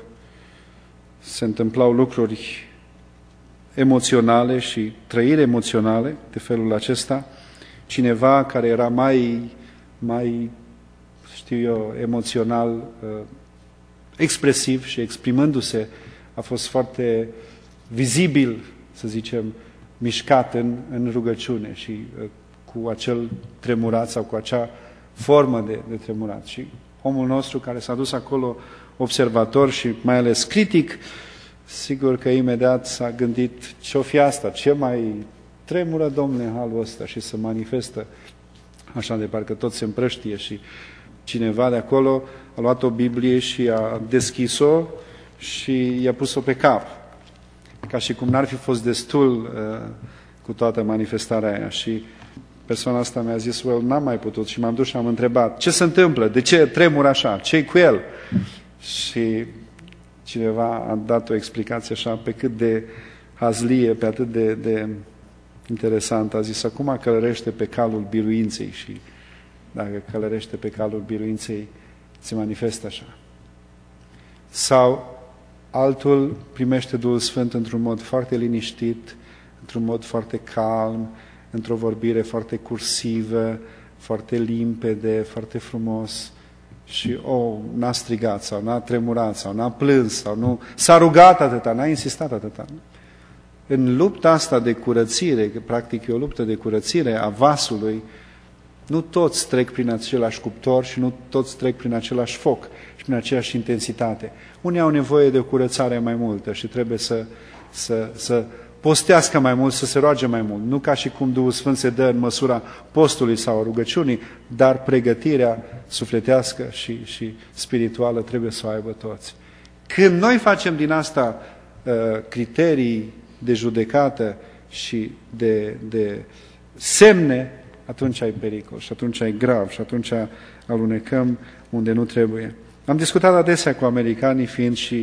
se întâmplau lucruri emoționale și trăiri emoționale de felul acesta. Cineva care era mai, mai știu eu, emoțional uh, expresiv și exprimându-se a fost foarte vizibil, să zicem, mișcat în, în rugăciune și uh, cu acel tremurat sau cu acea formă de, de tremurat. Și omul nostru care s-a dus acolo observator și mai ales critic, sigur că imediat s-a gândit ce-o fi asta, ce mai tremură, Domnule, în halul ăsta și se manifestă așa de parcă tot se împrăștie și cineva de acolo a luat o Biblie și a deschis-o și i-a pus-o pe cap. Ca și cum n-ar fi fost destul uh, cu toată manifestarea aia. Și persoana asta mi-a zis, well, n-am mai putut. Și m-am dus și am întrebat, ce se întâmplă? De ce tremur așa? Ce-i cu el? Și cineva a dat o explicație așa pe cât de hazlie, pe atât de, de interesant. A zis, acum călărește pe calul biruinței și dacă călărește pe calul biruinței, se manifestă așa. Sau altul primește Duhul Sfânt într-un mod foarte liniștit, într-un mod foarte calm, într-o vorbire foarte cursivă, foarte limpede, foarte frumos și, oh, n-a strigat sau n-a tremurat sau n-a plâns sau nu, s-a rugat atâta, n-a insistat atâta. În lupta asta de curățire, că practic e o luptă de curățire a vasului, nu toți trec prin același cuptor și nu toți trec prin același foc și prin aceeași intensitate. Unii au nevoie de o curățare mai multă și trebuie să, să, să postească mai mult, să se roage mai mult. Nu ca și cum Duhul Sfânt se dă în măsura postului sau a rugăciunii, dar pregătirea sufletească și, și spirituală trebuie să o aibă toți. Când noi facem din asta uh, criterii de judecată și de, de semne, atunci ai pericol și atunci ai grav și atunci alunecăm unde nu trebuie. Am discutat adesea cu americanii, fiind și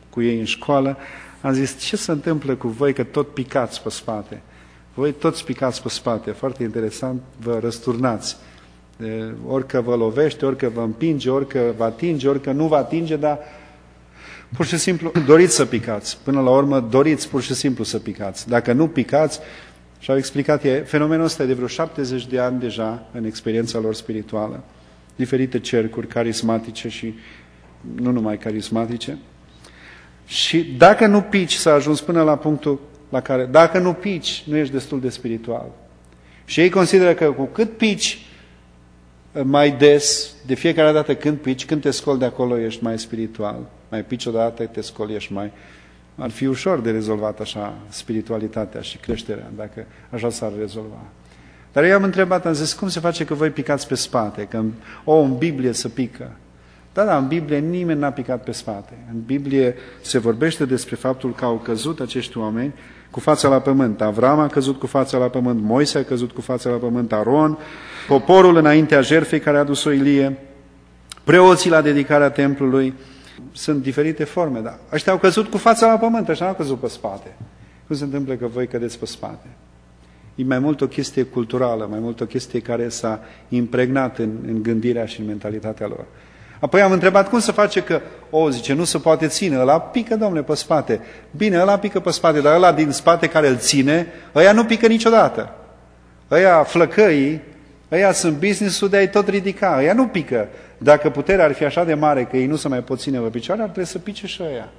cu ei în școală, am zis, ce se întâmplă cu voi că tot picați pe spate? Voi toți picați pe spate, foarte interesant, vă răsturnați. Orică vă lovește, orică vă împinge, orică vă atinge, orică nu vă atinge, dar pur și simplu doriți să picați. Până la urmă doriți pur și simplu să picați. Dacă nu picați, și-au explicat ei, fenomenul ăsta e de vreo șaptezeci de ani deja în experiența lor spirituală. Diferite cercuri carismatice și nu numai carismatice. Și dacă nu pici, s-a ajuns până la punctul la care, dacă nu pici, nu ești destul de spiritual. Și ei consideră că cu cât pici mai des, de fiecare dată când pici, când te scoli de acolo, ești mai spiritual. Mai pici odată, te scoli, ești mai... Ar fi ușor de rezolvat așa spiritualitatea și creșterea, dacă așa s-ar rezolva. Dar eu am întrebat, am zis, cum se face că voi picați pe spate? Că, o, în Biblie să pică. Da, da, în Biblie nimeni n-a picat pe spate. În Biblie se vorbește despre faptul că au căzut acești oameni cu fața la pământ. Avram a căzut cu fața la pământ, Moise a căzut cu fața la pământ, Aron, poporul înaintea jertfei care a adus-o Ilie, preoții la dedicarea templului. Sunt diferite forme, dar ăștia au căzut cu fața la pământ, ăștia nu au căzut pe spate. Cum se întâmplă că voi cădeți pe spate? E mai mult o chestie culturală, mai mult o chestie care s-a impregnat în, în gândirea și în mentalitatea lor. Apoi am întrebat cum se face că, o, zice, nu se poate ține, ăla pică, domnule, pe spate. Bine, ăla pică pe spate, dar ăla din spate care îl ține, ăia nu pică niciodată. Ăia flăcăii, ăia sunt business-ul de a-i tot ridica, ăia nu pică. Dacă puterea ar fi așa de mare că ei nu se mai pot ține pe picioare, ar trebui să pice și ăia.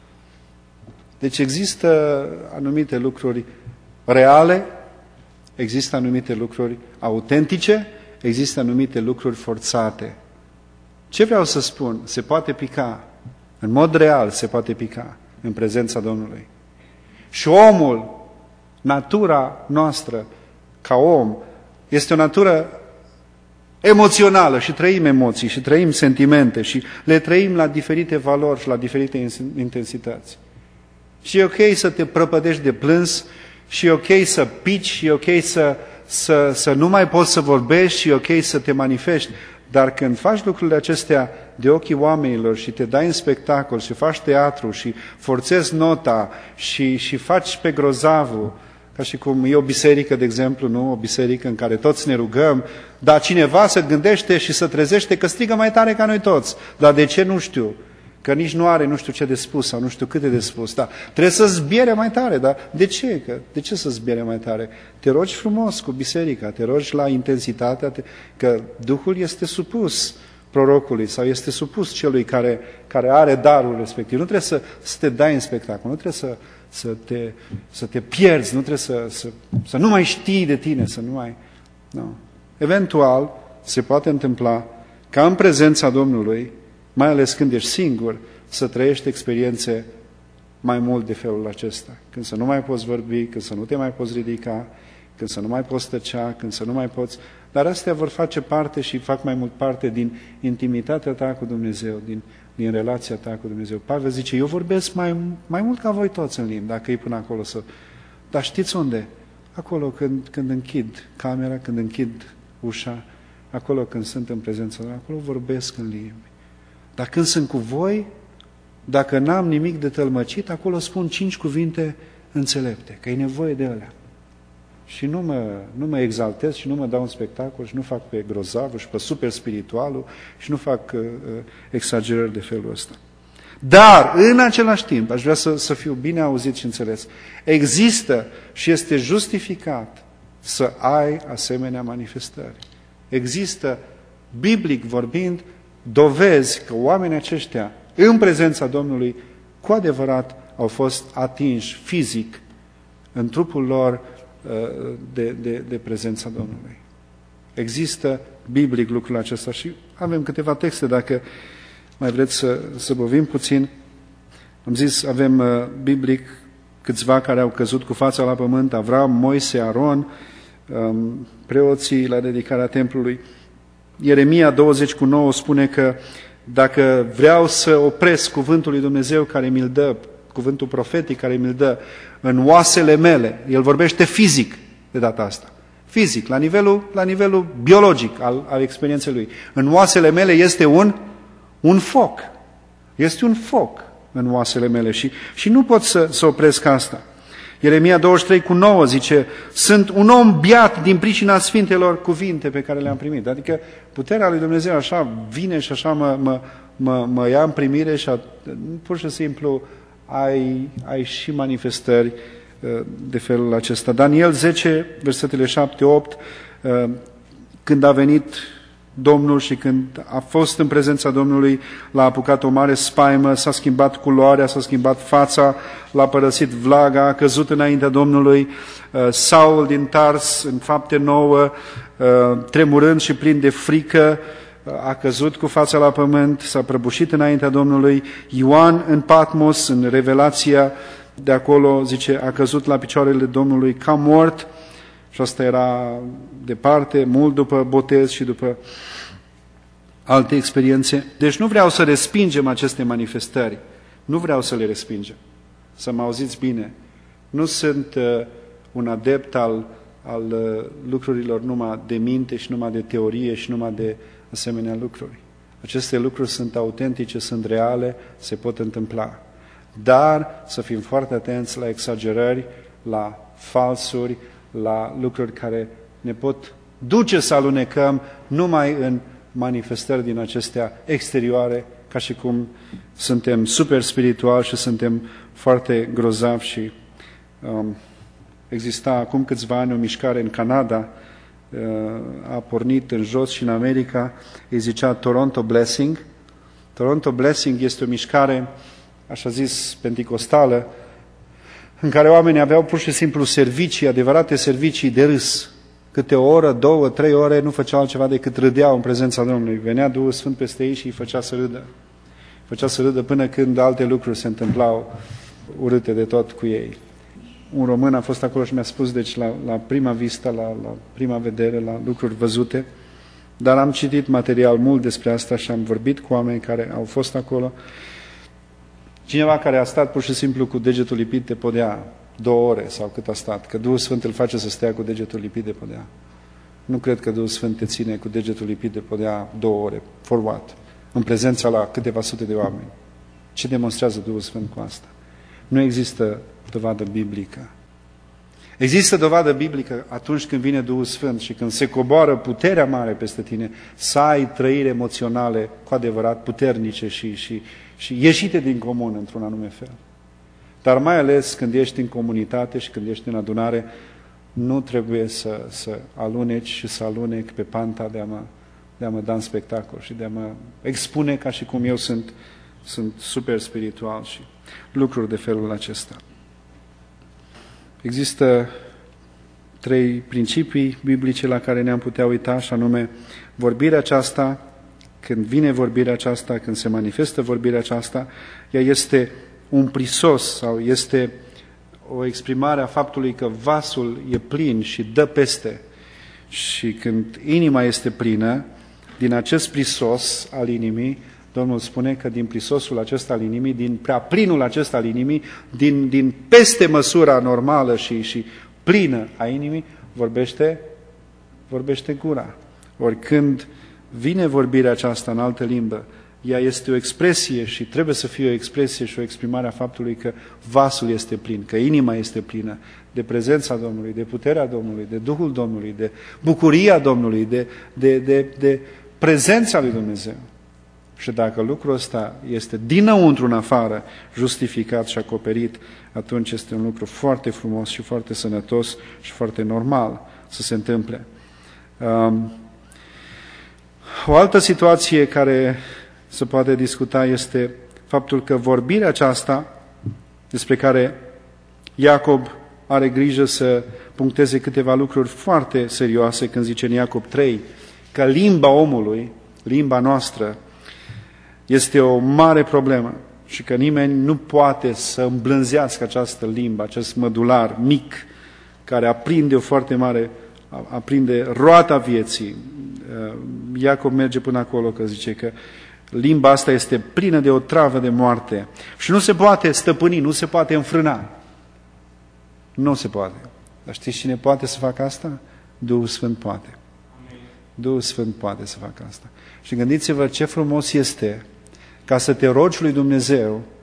Deci există anumite lucruri reale, există anumite lucruri autentice, există anumite lucruri forțate. Ce vreau să spun? Se poate pica, în mod real se poate pica în prezența Domnului. Și omul, natura noastră ca om, este o natură emoțională și trăim emoții și trăim sentimente și le trăim la diferite valori și la diferite intensități. Și e ok să te prăpădești de plâns, și e ok să pici, și e ok să, să, să nu mai poți să vorbești, și e ok să te manifesti. Dar când faci lucrurile acestea de ochii oamenilor și te dai în spectacol și faci teatru și forțezi nota și, și faci pe grozavul, ca și cum e o biserică, de exemplu, nu? O biserică în care toți ne rugăm, dar cineva se gândește și se trezește că strigă mai tare ca noi toți. Dar de ce? Nu știu. Că nici nu are nu știu ce de spus sau nu știu câte de spus. Da. Trebuie să zbiere mai tare. Dar de ce? Că, de ce să zbiere mai tare? Te rogi frumos cu biserica, te rogi la intensitatea, te, că Duhul este supus prorocului sau este supus celui care, care are darul respectiv. Nu trebuie să, să te dai în spectacol, nu trebuie să, să, te, să te pierzi, nu trebuie să, să, să nu mai știi de tine, să nu mai... Nu. Eventual, se poate întâmpla ca în prezența Domnului, mai ales când ești singur, să trăiești experiențe mai mult de felul acesta. Când să nu mai poți vorbi, când să nu te mai poți ridica, când să nu mai poți tăcea, când să nu mai poți... Dar astea vor face parte și fac mai mult parte din intimitatea ta cu Dumnezeu, din, din relația ta cu Dumnezeu. Pavel zice, eu vorbesc mai, mai mult ca voi toți în limbi, dacă e până acolo să... Dar știți unde? Acolo când, când închid camera, când închid ușa, acolo când sunt în prezența lor, acolo vorbesc în limbi. Dar când sunt cu voi, dacă n-am nimic de tălmăcit, acolo spun cinci cuvinte înțelepte, că e nevoie de alea. Și nu mă, nu mă exaltez și nu mă dau un spectacol și nu fac pe grozavul și pe super spiritualul și nu fac uh, exagerări de felul ăsta. Dar, în același timp, aș vrea să, să fiu bine auzit și înțeles, există și este justificat să ai asemenea manifestări. Există, biblic vorbind, dovezi că oamenii aceștia, în prezența Domnului, cu adevărat au fost atinși fizic în trupul lor de, de, de prezența Domnului. Există biblic lucrul acesta și avem câteva texte, dacă mai vreți să, să bovim puțin. Am zis, avem biblic câțiva care au căzut cu fața la pământ, Avram, Moise, Aron, preoții la dedicarea templului. Ieremia douăzeci cu nouă spune că dacă vreau să opresc cuvântul lui Dumnezeu care mi-l dă, cuvântul profetic care mi-l dă în oasele mele, el vorbește fizic de data asta, fizic, la nivelul, la nivelul biologic al, al experienței lui. În oasele mele este un, un foc, este un foc, în oasele mele și, și nu pot să, să opresc asta. Ieremia douăzeci și trei cu nouă zice, sunt un om biat din pricina sfintelor cuvinte pe care le-am primit. Adică puterea lui Dumnezeu așa vine și așa mă, mă, mă, mă ia în primire și a, pur și simplu ai, ai și manifestări de felul acesta. Daniel zece, versetele șapte opt, când a venit Domnul și când a fost în prezența Domnului, l-a apucat o mare spaimă, s-a schimbat culoarea, s-a schimbat fața, l-a părăsit vlaga, a căzut înaintea Domnului. Saul din Tars, în Fapte nouă, tremurând și plin de frică, a căzut cu fața la pământ, s-a prăbușit înaintea Domnului. Ioan în Patmos, în Revelația de acolo, zice, a căzut la picioarele Domnului ca mort. Și asta era departe, mult după botez și după alte experiențe. Deci nu vreau să respingem aceste manifestări. Nu vreau să le respingem. Să mă auziți bine. Nu sunt uh, un adept al, al uh, lucrurilor numai de minte și numai de teorie și numai de asemenea lucruri. Aceste lucruri sunt autentice, sunt reale, se pot întâmpla. Dar să fim foarte atenți la exagerări, la falsuri, la lucruri care ne pot duce să alunecăm numai în manifestări din acestea exterioare, ca și cum suntem super spirituali și suntem foarte grozavi. Și um, exista acum câțiva ani o mișcare în Canada, uh, a pornit în jos și în America, îi zicea Toronto Blessing. Toronto Blessing este o mișcare, așa zis, penticostală, în care oamenii aveau pur și simplu servicii, adevărate servicii de râs. Câte o oră, două, trei ore nu făceau altceva decât râdeau în prezența Domnului. Venea Duhul Sfânt peste ei și îi făcea să râdă. Făcea să râdă până când alte lucruri se întâmplau urâte de tot cu ei. Un român a fost acolo și mi-a spus, deci la, la prima vista, la, la prima vedere, la lucruri văzute, dar am citit material mult despre asta și am vorbit cu oameni care au fost acolo. Cineva care a stat pur și simplu cu degetul lipit de podea două ore sau cât a stat, că Duhul Sfânt îl face să stea cu degetul lipit de podea. Nu cred că Duhul Sfânt te ține cu degetul lipit de podea două ore. For what? În prezența la câteva sute de oameni. Ce demonstrează Duhul Sfânt cu asta? Nu există dovadă biblică. Există dovadă biblică atunci când vine Duhul Sfânt și când se coboară puterea mare peste tine, să ai trăiri emoționale cu adevărat puternice și, și, și ieșite din comun într-un anume fel. Dar mai ales când ești în comunitate și când ești în adunare, nu trebuie să, să aluneci și să alunec pe panta de a mă, de a mă da în spectacol și de a mă expune ca și cum eu sunt, sunt super spiritual și lucruri de felul acesta. Există trei principii biblice la care ne-am putea uita, și anume vorbirea aceasta, când vine vorbirea aceasta, când se manifestă vorbirea aceasta, ea este un prisos sau este o exprimare a faptului că vasul e plin și dă peste. Și când inima este plină, din acest prisos al inimii, Domnul spune că din prisosul acesta al inimii, din prea plinul acesta al inimii, din, din peste măsura normală și, și plină a inimii, vorbește, vorbește gura. Ori când vine vorbirea aceasta în altă limbă, ea este o expresie și trebuie să fie o expresie și o exprimare a faptului că vasul este plin, că inima este plină de prezența Domnului, de puterea Domnului, de Duhul Domnului, de bucuria Domnului, de, de, de, de prezența lui Dumnezeu. Și dacă lucrul ăsta este dinăuntru în afară, justificat și acoperit, atunci este un lucru foarte frumos și foarte sănătos și foarte normal să se întâmple. Um, o altă situație care se poate discuta este faptul că vorbirea aceasta, despre care Iacob are grijă să puncteze câteva lucruri foarte serioase când zice în Iacob trei că limba omului, limba noastră, este o mare problemă și că nimeni nu poate să îmblânzească această limbă, acest mădular mic care aprinde o foarte mare, aprinde roata vieții. Iacob merge până acolo că zice că limba asta este plină de o travă de moarte și nu se poate stăpâni, nu se poate înfrâna. Nu se poate. Dar știți cine poate să facă asta? Duhul Sfânt poate. Duhul Sfânt poate să facă asta. Și gândiți-vă ce frumos este ca să te rogi lui Dumnezeu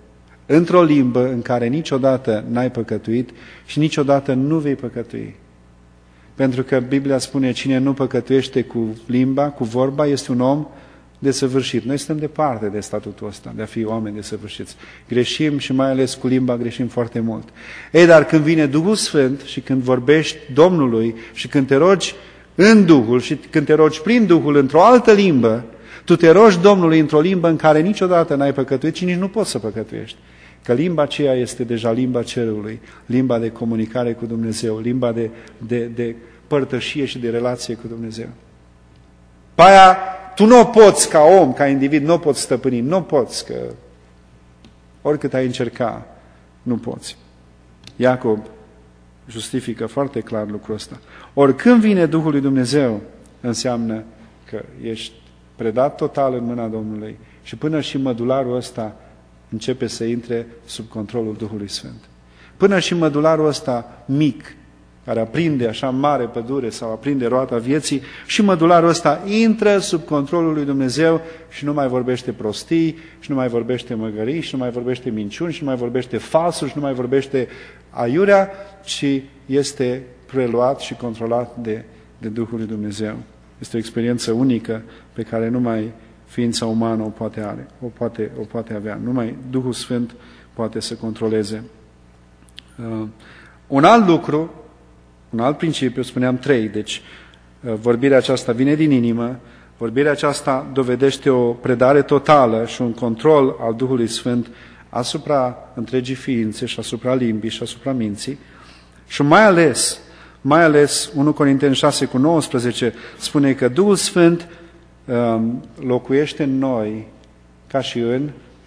într-o limbă în care niciodată n-ai păcătuit și niciodată nu vei păcătui. Pentru că Biblia spune, cine nu păcătuiește cu limba, cu vorba, este un om desăvârșit. Noi suntem departe de statutul ăsta, de a fi oameni desăvârșiți. Greșim și mai ales cu limba greșim foarte mult. Ei, dar când vine Duhul Sfânt și când vorbești Domnului și când te rogi în Duhul și când te rogi prin Duhul într-o altă limbă, tu te rogi Domnului într-o limbă în care niciodată n-ai păcătuit și nici nu poți să păcătuiești. Că limba aceea este deja limba cerului, limba de comunicare cu Dumnezeu, limba de, de, de părtășie și de relație cu Dumnezeu. Pe aia, tu nu o poți ca om, ca individ, nu o poți stăpâni, nu o poți, că oricât ai încerca, nu poți. Iacob justifică foarte clar lucrul ăsta. Oricând vine Duhul lui Dumnezeu, înseamnă că ești predat total în mâna Domnului și până și mădularul ăsta începe să intre sub controlul Duhului Sfânt. Până și mădularul ăsta mic, care aprinde așa mare pădure sau aprinde roata vieții, și mădularul ăsta intră sub controlul lui Dumnezeu și nu mai vorbește prostii, și nu mai vorbește măgării, și nu mai vorbește minciuni, și nu mai vorbește falsuri, și nu mai vorbește aiurea, ci este preluat și controlat de, de Duhul lui Dumnezeu. Este o experiență unică pe care numai ființa umană o poate, are, o poate, o poate avea. Numai Duhul Sfânt poate să controleze. Uh, un alt lucru, un alt principiu, spuneam trei, deci uh, vorbirea aceasta vine din inimă, vorbirea aceasta dovedește o predare totală și un control al Duhului Sfânt asupra întregii ființe și asupra limbii și asupra minții și mai ales, mai ales unu Corinteni șase cu nouăsprezece spune că Duhul Sfânt um, locuiește în noi ca și în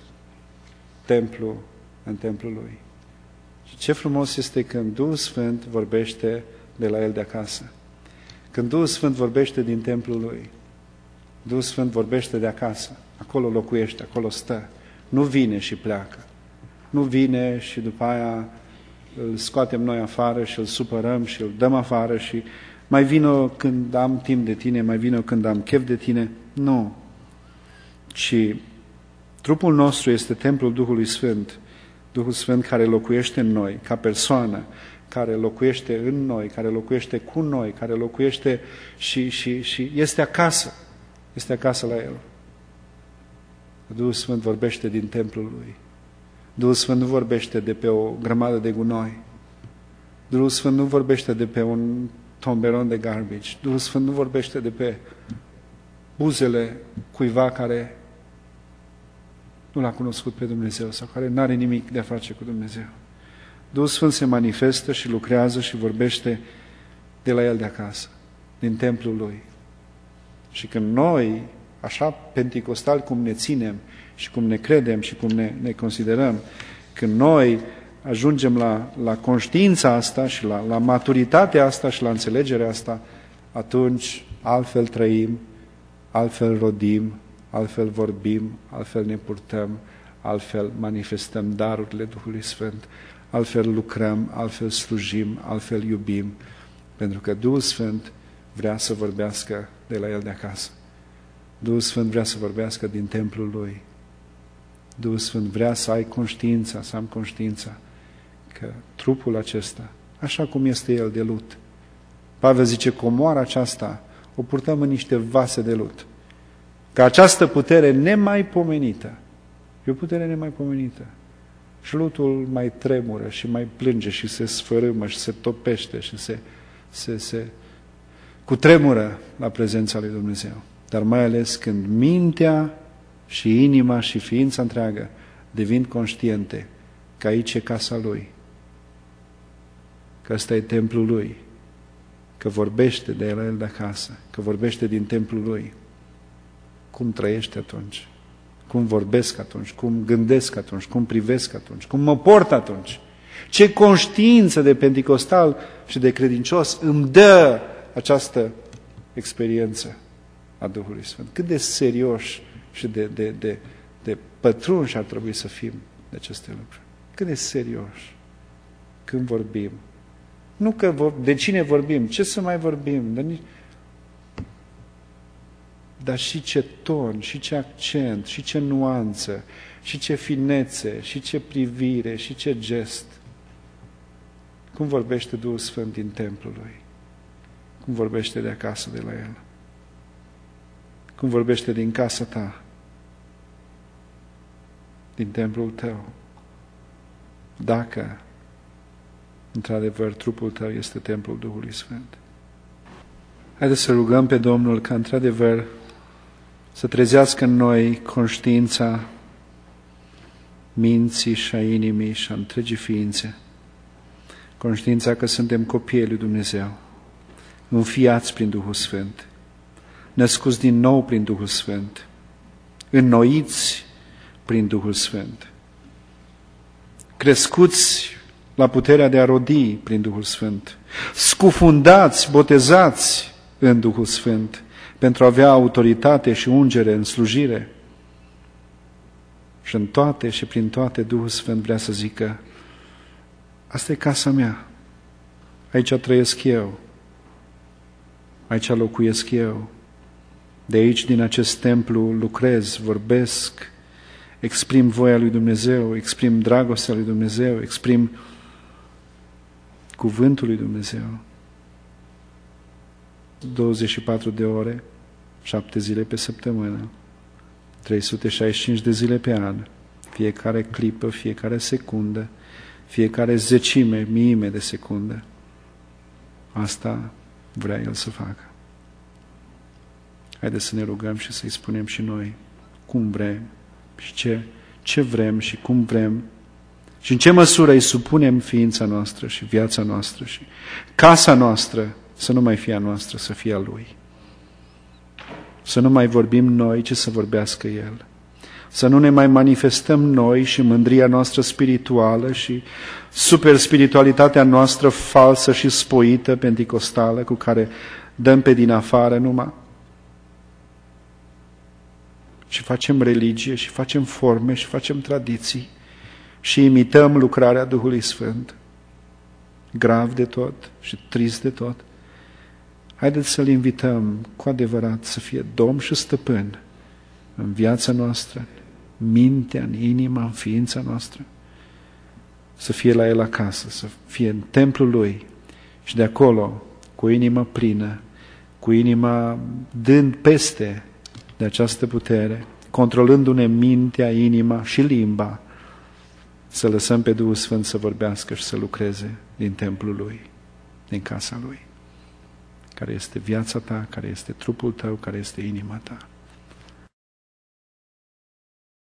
templu, în templul Lui. Și ce frumos este când Duhul Sfânt vorbește de la El de acasă. Când Duhul Sfânt vorbește din templul Lui, Duhul Sfânt vorbește de acasă, acolo locuiește, acolo stă. Nu vine și pleacă. Nu vine și după aia îl scoatem noi afară și îl supărăm și îl dăm afară și mai vină când am timp de tine, mai vină când am chef de tine. Nu. Ci trupul nostru este templul Duhului Sfânt. Duhul Sfânt care locuiește în noi, ca persoană, care locuiește în noi, care locuiește cu noi, care locuiește și, și, și este acasă. Este acasă la El. Duhul Sfânt vorbește din templul Lui. Duhul Sfânt nu vorbește de pe o grămadă de gunoi. Duhul Sfânt nu vorbește de pe un tomberon de garbage. Duhul Sfânt nu vorbește de pe buzele cuiva care nu l-a cunoscut pe Dumnezeu sau care nu are nimic de a face cu Dumnezeu. Duhul Sfânt se manifestă și lucrează și vorbește de la El de acasă, din templul Lui. Și când noi, așa penticostali cum ne ținem și cum ne credem și cum ne, ne considerăm, când noi ajungem la, la conștiința asta și la, la maturitatea asta și la înțelegerea asta, atunci altfel trăim, altfel rodim, altfel vorbim, altfel ne purtăm, altfel manifestăm darurile Duhului Sfânt, altfel lucrăm, altfel slujim, altfel iubim, pentru că Duhul Sfânt vrea să vorbească de la El de acasă. Duhul Sfânt vrea să vorbească din templul Lui. Duhul Sfânt vrea să ai conștiința, să am conștiința că trupul acesta, așa cum este el de lut, Pavel zice, comoara aceasta o purtăm în niște vase de lut. Că această putere nemaipomenită, e o putere nemaipomenită. Și lutul mai tremură și mai plânge și se sfărâmă și se topește și se, se, se cutremură la prezența lui Dumnezeu. Dar mai ales când mintea și inima și ființa întreagă devin conștiente că aici e casa Lui, că ăsta e templul Lui, că vorbește de la El de acasă, că vorbește din templul Lui. Cum trăiește atunci? Cum vorbesc atunci? Cum gândesc atunci? Cum privesc atunci? Cum mă port atunci? Ce conștiință de penticostal și de credincios îmi dă această experiență a Duhului Sfânt? Cât de serioși și de, de, de, de pătrunși ar trebui să fim de aceste lucruri. Cât de serioși când vorbim. Nu că vor, de cine vorbim, ce să mai vorbim? De, nici, dar și ce ton, și ce accent, și ce nuanță, și ce finețe, și ce privire, și ce gest. Cum vorbește Duhul Sfânt din templul Lui? Cum vorbește de acasă de la El? Cum vorbește din casa ta? Din templul tău? Dacă, într-adevăr, trupul tău este templul Duhului Sfânt. Haideți să rugăm pe Domnul ca, într-adevăr, să trezească în noi conștiința minții și a inimii și a întregii ființe. Conștiința că suntem copiii lui Dumnezeu, înfiați prin Duhul Sfânt, născuți din nou prin Duhul Sfânt, înnoiți prin Duhul Sfânt, crescuți la puterea de a rodi prin Duhul Sfânt, scufundați, botezați în Duhul Sfânt, pentru a avea autoritate și ungere în slujire. Și în toate și prin toate Duhul Sfânt vrea să zică: asta e casa mea, aici trăiesc eu, aici locuiesc eu, de aici, din acest templu, lucrez, vorbesc, exprim voia lui Dumnezeu, exprim dragostea lui Dumnezeu, exprim cuvântul lui Dumnezeu. douăzeci și patru de ore, șapte zile pe săptămână, trei sute șaizeci și cinci de zile pe an, fiecare clipă, fiecare secundă, fiecare zecime, miime de secundă. Asta vrea El să facă. Haideți să ne rugăm și să-i spunem și noi cum vrem și ce, ce vrem și cum vrem și în ce măsură îi supunem ființa noastră și viața noastră și casa noastră să nu mai fie a noastră, să fie a Lui. Să nu mai vorbim noi, ci să vorbească El. Să nu ne mai manifestăm noi și mândria noastră spirituală și super spiritualitatea noastră falsă și spoită, penticostală, cu care dăm pe din afară numai. Și facem religie și facem forme și facem tradiții și imităm lucrarea Duhului Sfânt. Grav de tot și trist de tot. Haideți să-L invităm cu adevărat să fie Domn și Stăpân în viața noastră, mintea, în inima, în ființa noastră. Să fie la El acasă, să fie în templul Lui și de acolo, cu inima plină, cu inima dând peste de această putere, controlându-ne mintea, inima și limba, să lăsăm pe Duhul Sfânt să vorbească și să lucreze din templul Lui, din casa Lui, care este viața ta, care este trupul tău, care este inima ta.